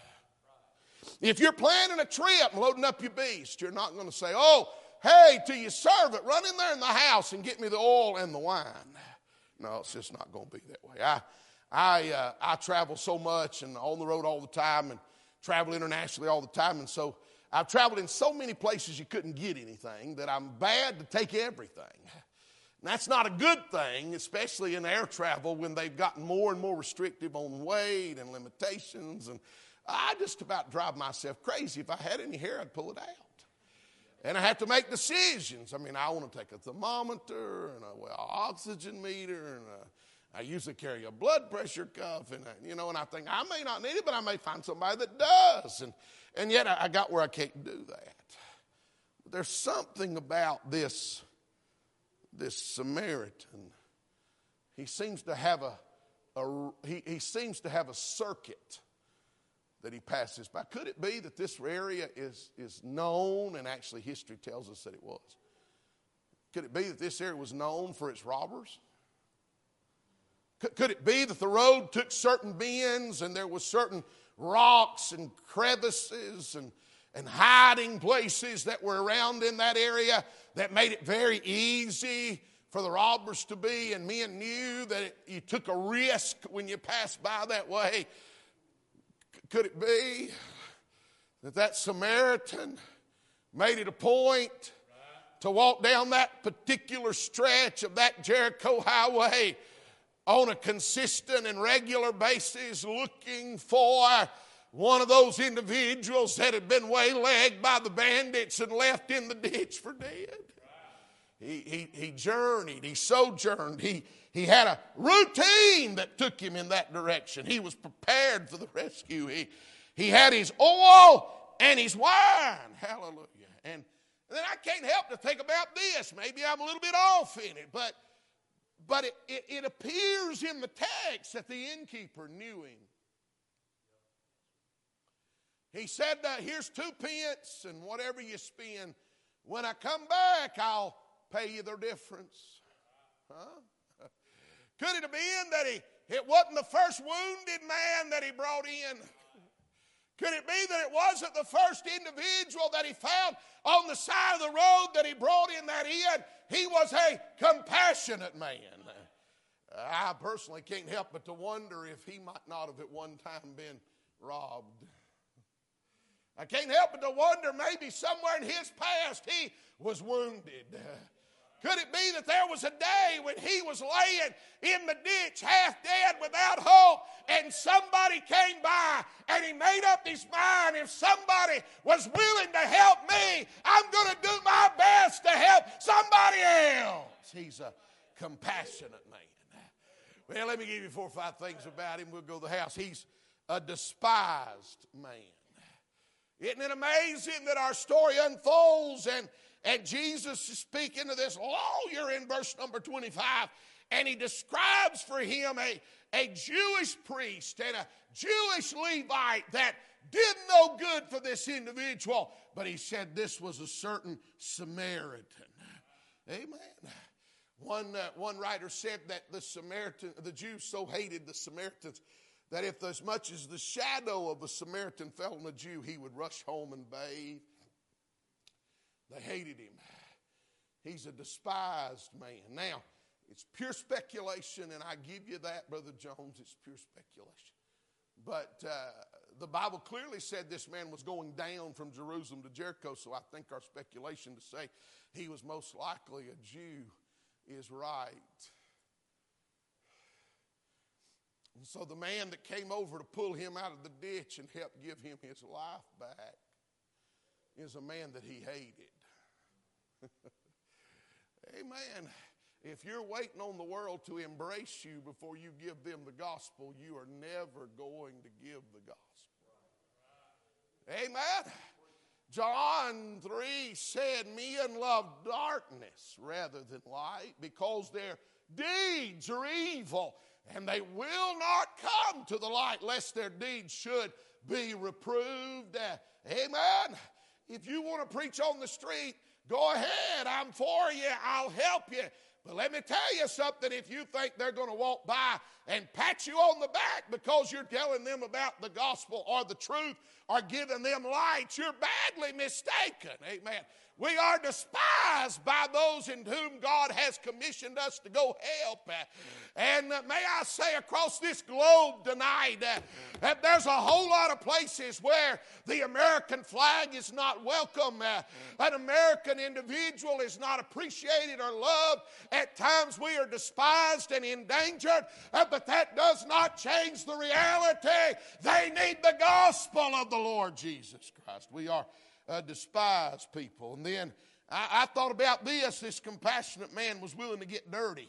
If you're planning a trip and loading up your beast, you're not going to say, oh, hey, to your servant, run in there in the house and get me the oil and the wine. No, it's just not going to be that way. I I uh, I travel so much and on the road all the time and travel internationally all the time. And so I've traveled in so many places you couldn't get anything that I'm bad to take everything. And that's not a good thing, especially in air travel when they've gotten more and more restrictive on weight and limitations. And I just about drive myself crazy. If I had any hair, I'd pull it out. And I have to make decisions. I mean, I want to take a thermometer and a well, oxygen meter, and a, I usually carry a blood pressure cuff, and a, you know, and I think I may not need it, but I may find somebody that does. And and yet I, I got where I can't do that. But there's something about this this Samaritan. He seems to have a, a he, he seems to have a circuit that he passes by. Could it be that this area is, is known, and actually history tells us that it was? Could it be that this area was known for its robbers? Could, could it be that the road took certain bends and there was certain rocks and crevices and, and hiding places that were around in that area that made it very easy for the robbers to be, and men knew that it, you took a risk when you passed by that way? Could it be that that Samaritan made it a point to walk down that particular stretch of that Jericho highway on a consistent and regular basis looking for one of those individuals that had been waylaid by the bandits and left in the ditch for dead. He, he, he journeyed, he sojourned, he, he had a routine that took him in that direction. He was prepared for the rescue. He, he had his oil and his wine. Hallelujah. And then I can't help to think about this. Maybe I'm a little bit off in it, but, but it, it, it appears in the text that the innkeeper knew him. He said, uh, here's two pence, and whatever you spend, when I come back, I'll pay you the difference. Huh? Could it have been that he, it wasn't the first wounded man that he brought in? Could it be that it wasn't the first individual that he found on the side of the road that he brought in that inn? He was a compassionate man. I personally can't help but to wonder if he might not have at one time been robbed. I can't help but to wonder maybe somewhere in his past he was wounded. Could it be that there was a day when he was laying in the ditch half dead without hope and somebody came by and he made up his mind, if somebody was willing to help me, I'm going to do my best to help somebody else. He's a compassionate man. Well, let me give you four or five things about him. We'll go to the house. He's a despised man. Isn't it amazing that our story unfolds and And Jesus is speaking to this lawyer in verse number twenty-five, and he describes for him a, a Jewish priest and a Jewish Levite that did no good for this individual, but he said this was a certain Samaritan. Amen. One, uh, one writer said that the Samaritan, the Jews so hated the Samaritans that if as much as the shadow of a Samaritan fell on a Jew, he would rush home and bathe. They hated him. He's a despised man. Now, it's pure speculation, and I give you that, Brother Jones. It's pure speculation. But uh, the Bible clearly said this man was going down from Jerusalem to Jericho, so I think our speculation to say he was most likely a Jew is right. And so the man that came over to pull him out of the ditch and help give him his life back is a man that he hated. Amen. If you're waiting on the world to embrace you before you give them the gospel, you are never going to give the gospel. Amen. John three said, men love darkness rather than light because their deeds are evil, and they will not come to the light lest their deeds should be reproved. Amen. If you want to preach on the street, go ahead. I'm for you. I'll help you. But let me tell you something. If you think they're going to walk by and pat you on the back because you're telling them about the gospel or the truth or giving them light, you're badly mistaken. Amen. We are despised by those in whom God has commissioned us to go help. And may I say across this globe tonight uh, that there's a whole lot of places where the American flag is not welcome. Uh, an American individual is not appreciated or loved. At times we are despised and endangered, uh, but that does not change the reality. They need the gospel of the Lord Jesus Christ. We are Uh, despised people. And then I, I thought about this. This compassionate man was willing to get dirty.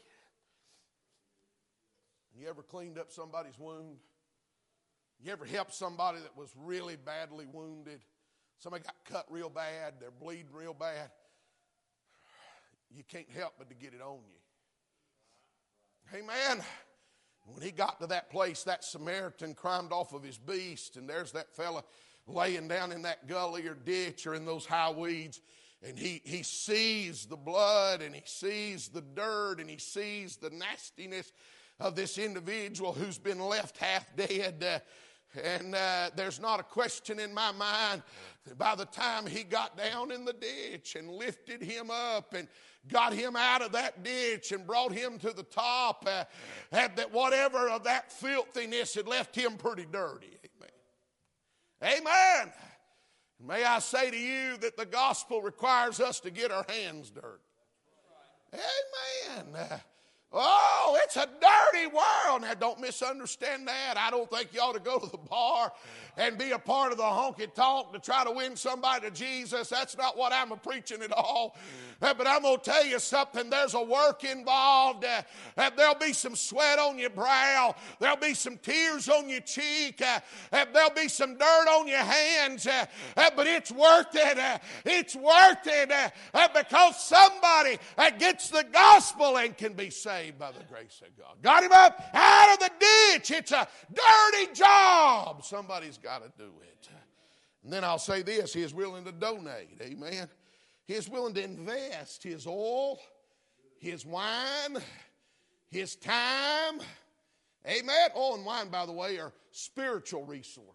You ever cleaned up somebody's wound? You ever helped somebody that was really badly wounded? Somebody got cut real bad. They're bleeding real bad. You can't help but to get it on you. Amen. When he got to that place, that Samaritan climbed off of his beast, and there's that fella laying down in that gully or ditch or in those high weeds, and he, he sees the blood and he sees the dirt and he sees the nastiness of this individual who's been left half dead. Uh, and uh, there's not a question in my mind that by the time he got down in the ditch and lifted him up and got him out of that ditch and brought him to the top, uh, that whatever of that filthiness had left him pretty dirty. Amen. May I say to you that the gospel requires us to get our hands dirty. Amen. Uh, Oh, it's a dirty world. Now, don't misunderstand that. I don't think you ought to go to the bar and be a part of the honky tonk to try to win somebody to Jesus. That's not what I'm preaching at all. Uh, but I'm going to tell you something. There's a work involved. Uh, uh, there'll be some sweat on your brow. There'll be some tears on your cheek. Uh, uh, there'll be some dirt on your hands. Uh, uh, but it's worth it. Uh, it's worth it uh, uh, because somebody uh, gets the gospel and can be saved by the grace of God. Got him up out of the ditch. It's a dirty job. Somebody's got to do it. And then I'll say this. He is willing to donate. Amen. He is willing to invest his oil, his wine, his time. Amen. Oil and wine, by the way, are spiritual resources.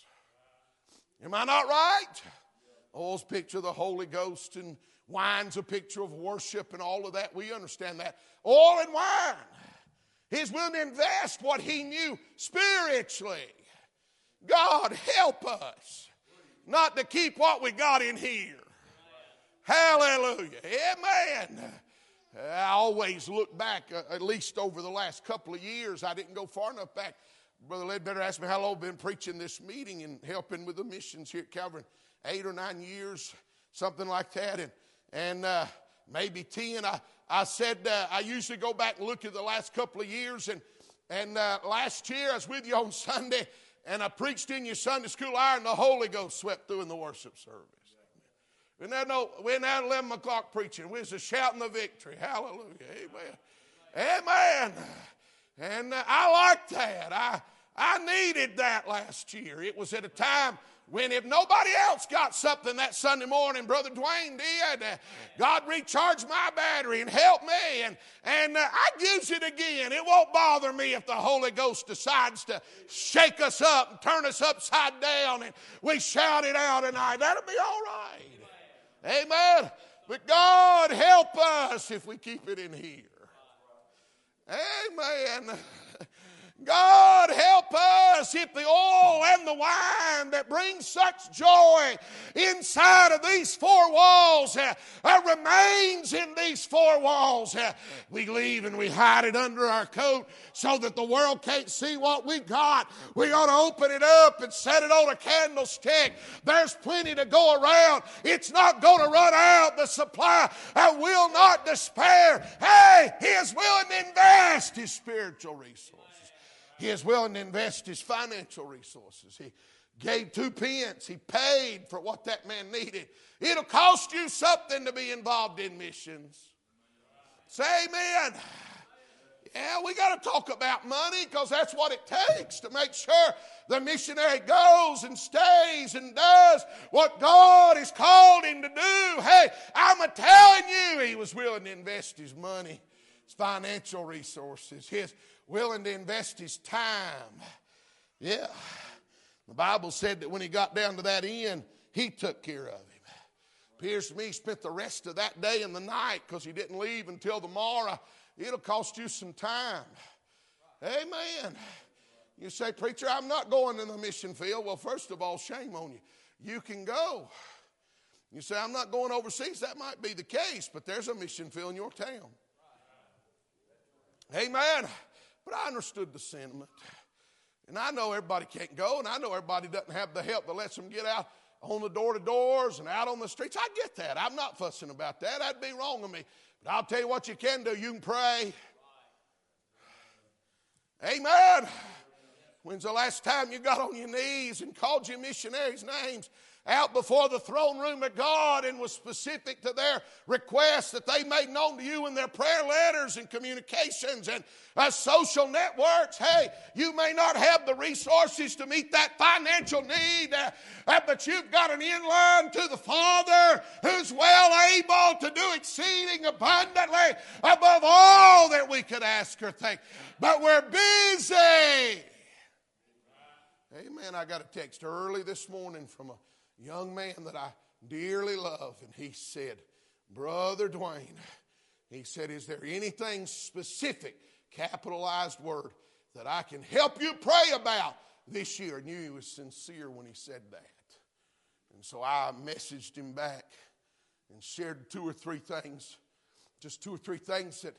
Am I not right? Oil's a picture of the Holy Ghost, and wine's a picture of worship and all of that. We understand that. Oil and wine. He's willing to invest what he knew spiritually. God, help us not to keep what we got in here. Hallelujah. Amen. I always look back, uh, at least over the last couple of years. I didn't go far enough back. Brother Ledbetter asked me how long I've been preaching this meeting and helping with the missions here at Calvary. Eight or nine years, something like that. And, and uh, maybe ten. I, I said uh, I usually go back and look at the last couple of years. And, and uh, last year I was with you on Sunday, and I preached in your Sunday school hour, and the Holy Ghost swept through in the worship service. We didn't no, we didn't have eleven o'clock preaching. We was just shouting the victory. Hallelujah. Amen. Amen. And uh, I liked that. I, I needed that last year. It was at a time when if nobody else got something that Sunday morning, Brother Dwayne did, uh, God recharged my battery and helped me. And, and uh, I'd use it again. It won't bother me if the Holy Ghost decides to shake us up and turn us upside down and we shout it out tonight. That'll be all right. Amen. But God help us if we keep it in here. Amen. God help us if the oil and the wine that brings such joy inside of these four walls uh, uh, remains in these four walls. Uh, we leave and we hide it under our coat so that the world can't see what we got. We ought to open it up and set it on a candlestick. There's plenty to go around. It's not going to run out. The supply I will not despair. Hey, he is willing to invest his spiritual resources. He is willing to invest his financial resources. He gave two pence. He paid for what that man needed. It'll cost you something to be involved in missions. Say amen. Yeah, we got to talk about money because that's what it takes to make sure the missionary goes and stays and does what God has called him to do. Hey, I'm a telling you, he was willing to invest his money, his financial resources, his willing to invest his time. Yeah. The Bible said that when he got down to that end, he took care of him. Appears to me he spent the rest of that day and the night because he didn't leave until the morrow. It'll cost you some time. Amen. You say, preacher, I'm not going to the mission field. Well, first of all, shame on you. You can go. You say, I'm not going overseas. That might be the case, but there's a mission field in your town. Amen. But I understood the sentiment. And I know everybody can't go, and I know everybody doesn't have the help that lets them get out on the door-to-doors and out on the streets. I get that. I'm not fussing about that. That'd be wrong of me. But I'll tell you what you can do. You can pray. Amen. When's the last time you got on your knees and called your missionaries' names out before the throne room of God and was specific to their requests that they made known to you in their prayer letters and communications and uh, social networks? Hey, you may not have the resources to meet that financial need, uh, uh, but you've got an inline to the Father who's well able to do exceeding abundantly above all that we could ask or think. But we're busy. Amen. I got a text early this morning from a young man that I dearly love, and he said, Brother Dwayne, he said, is there anything specific, capitalized word, that I can help you pray about this year? I knew he was sincere when he said that. And so I messaged him back and shared two or three things, just two or three things that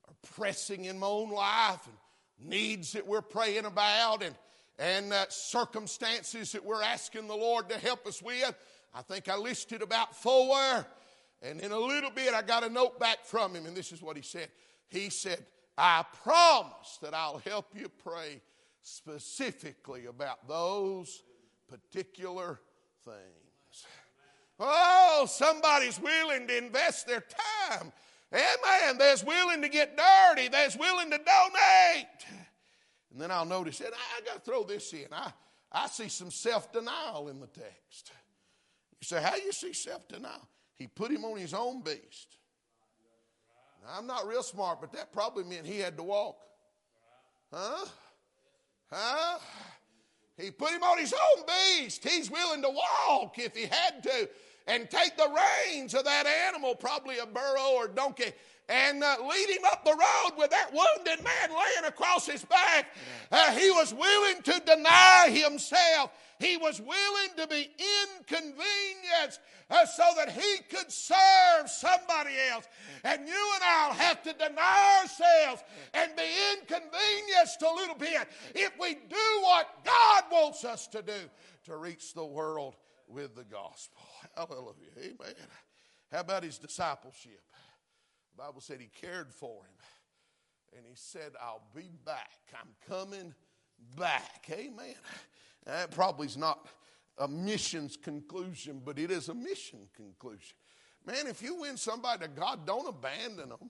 are pressing in my own life, and needs that we're praying about, and, and uh, circumstances that we're asking the Lord to help us with. I think I listed about four. And in a little bit, I got a note back from him, and this is what he said. He said, I promise that I'll help you pray specifically about those particular things. Oh, somebody's willing to invest their time. Amen. There's willing to get dirty. There's willing to donate. And then I'll notice, and I, I got to throw this in. I, I see some self-denial in the text. You say, how do you see self-denial? He put him on his own beast. Now, I'm not real smart, but that probably meant he had to walk. Huh? Huh? He put him on his own beast. He's willing to walk if he had to and take the reins of that animal, probably a burro or donkey, and uh, lead him up the road with that wounded man laying across his back. Uh, he was willing to deny himself. He was willing to be inconvenienced uh, so that he could serve somebody else. And you and I will have to deny ourselves and be inconvenienced a little bit if we do what God wants us to do to reach the world with the gospel. Hallelujah. Amen. How about his discipleship? The Bible said he cared for him. And he said, I'll be back. I'm coming back. Amen. That probably is not a missions conclusion, but it is a mission conclusion. Man, if you win somebody to God, don't abandon them.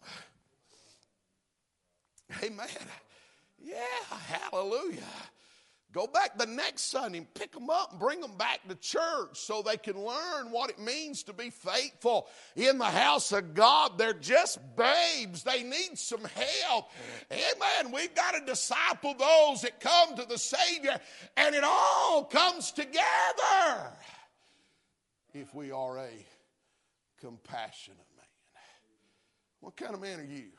Amen. Yeah, hallelujah. Go back the next Sunday and pick them up and bring them back to church so they can learn what it means to be faithful in the house of God. They're just babes. They need some help. Amen. We've got to disciple those that come to the Savior, and it all comes together if we are a compassionate man. What kind of man are you?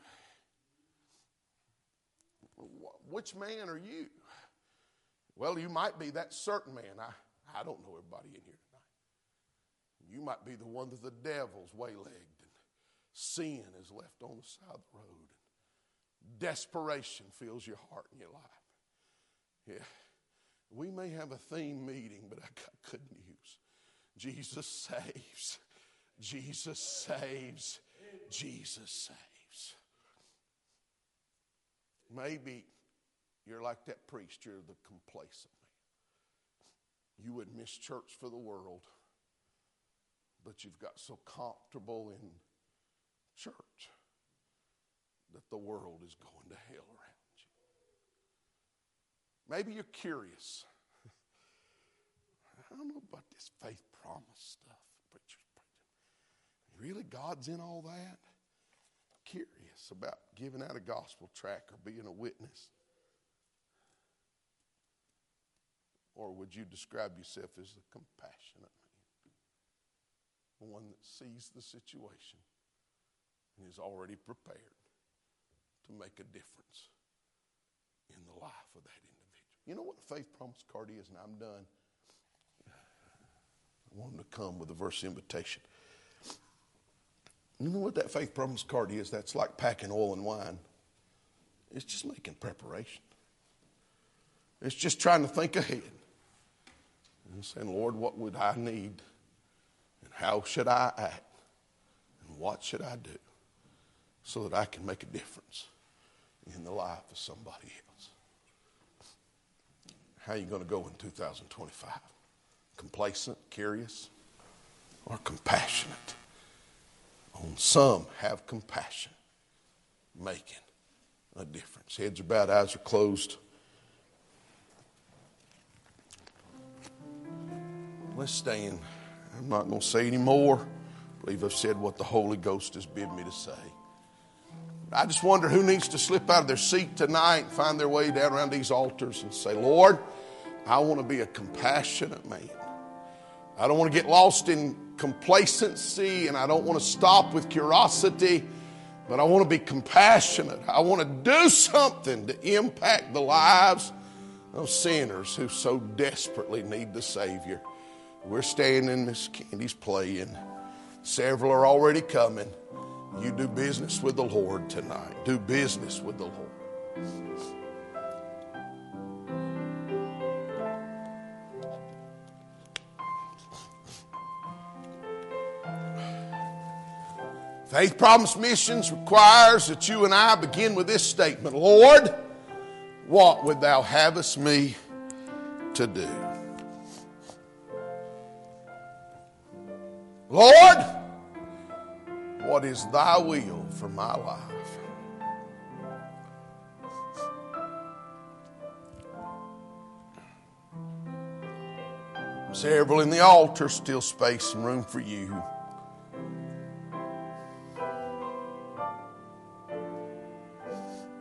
Which man are you? Well, you might be that certain man. I, I don't know everybody in here tonight. You might be the one that the devil's waylaid and sin is left on the side of the road. Desperation fills your heart and your life. Yeah. We may have a theme meeting, but I got good news. Jesus saves. Jesus saves. Jesus saves. Maybe you're like that priest. You're the complacent man. You would miss church for the world, but you've got so comfortable in church that the world is going to hell around you. Maybe you're curious. I don't know about this faith promise stuff. Preachers preaching. Really, God's in all that? Curious about giving out a gospel tract or being a witness? Or would you describe yourself as a compassionate man? One that sees the situation and is already prepared to make a difference in the life of that individual. You know what a faith promise card is, and I'm done. I want them to come with a verse invitation. You know what that faith promise card is? That's like packing oil and wine. It's just making preparation. It's just trying to think ahead. And saying, Lord, what would I need? And how should I act? And what should I do so that I can make a difference in the life of somebody else? How are you going to go in two thousand twenty-five? Complacent, curious, or compassionate? On some, have compassion, making a difference. Heads are bowed, eyes are closed. Let's stand. I'm not going to say any more. I believe I've said what the Holy Ghost has bid me to say. I just wonder who needs to slip out of their seat tonight and find their way down around these altars and say, Lord, I want to be a compassionate man. I don't want to get lost in complacency, and I don't want to stop with curiosity, but I want to be compassionate. I want to do something to impact the lives of sinners who so desperately need the Savior. We're standing, Miss Candy's playing. Several are already coming. You do business with the Lord tonight. Do business with the Lord. Faith Promise Missions requires that you and I begin with this statement. Lord, what would thou havest me to do? Lord, what is thy will for my life? Several in the altar, still space and room for you.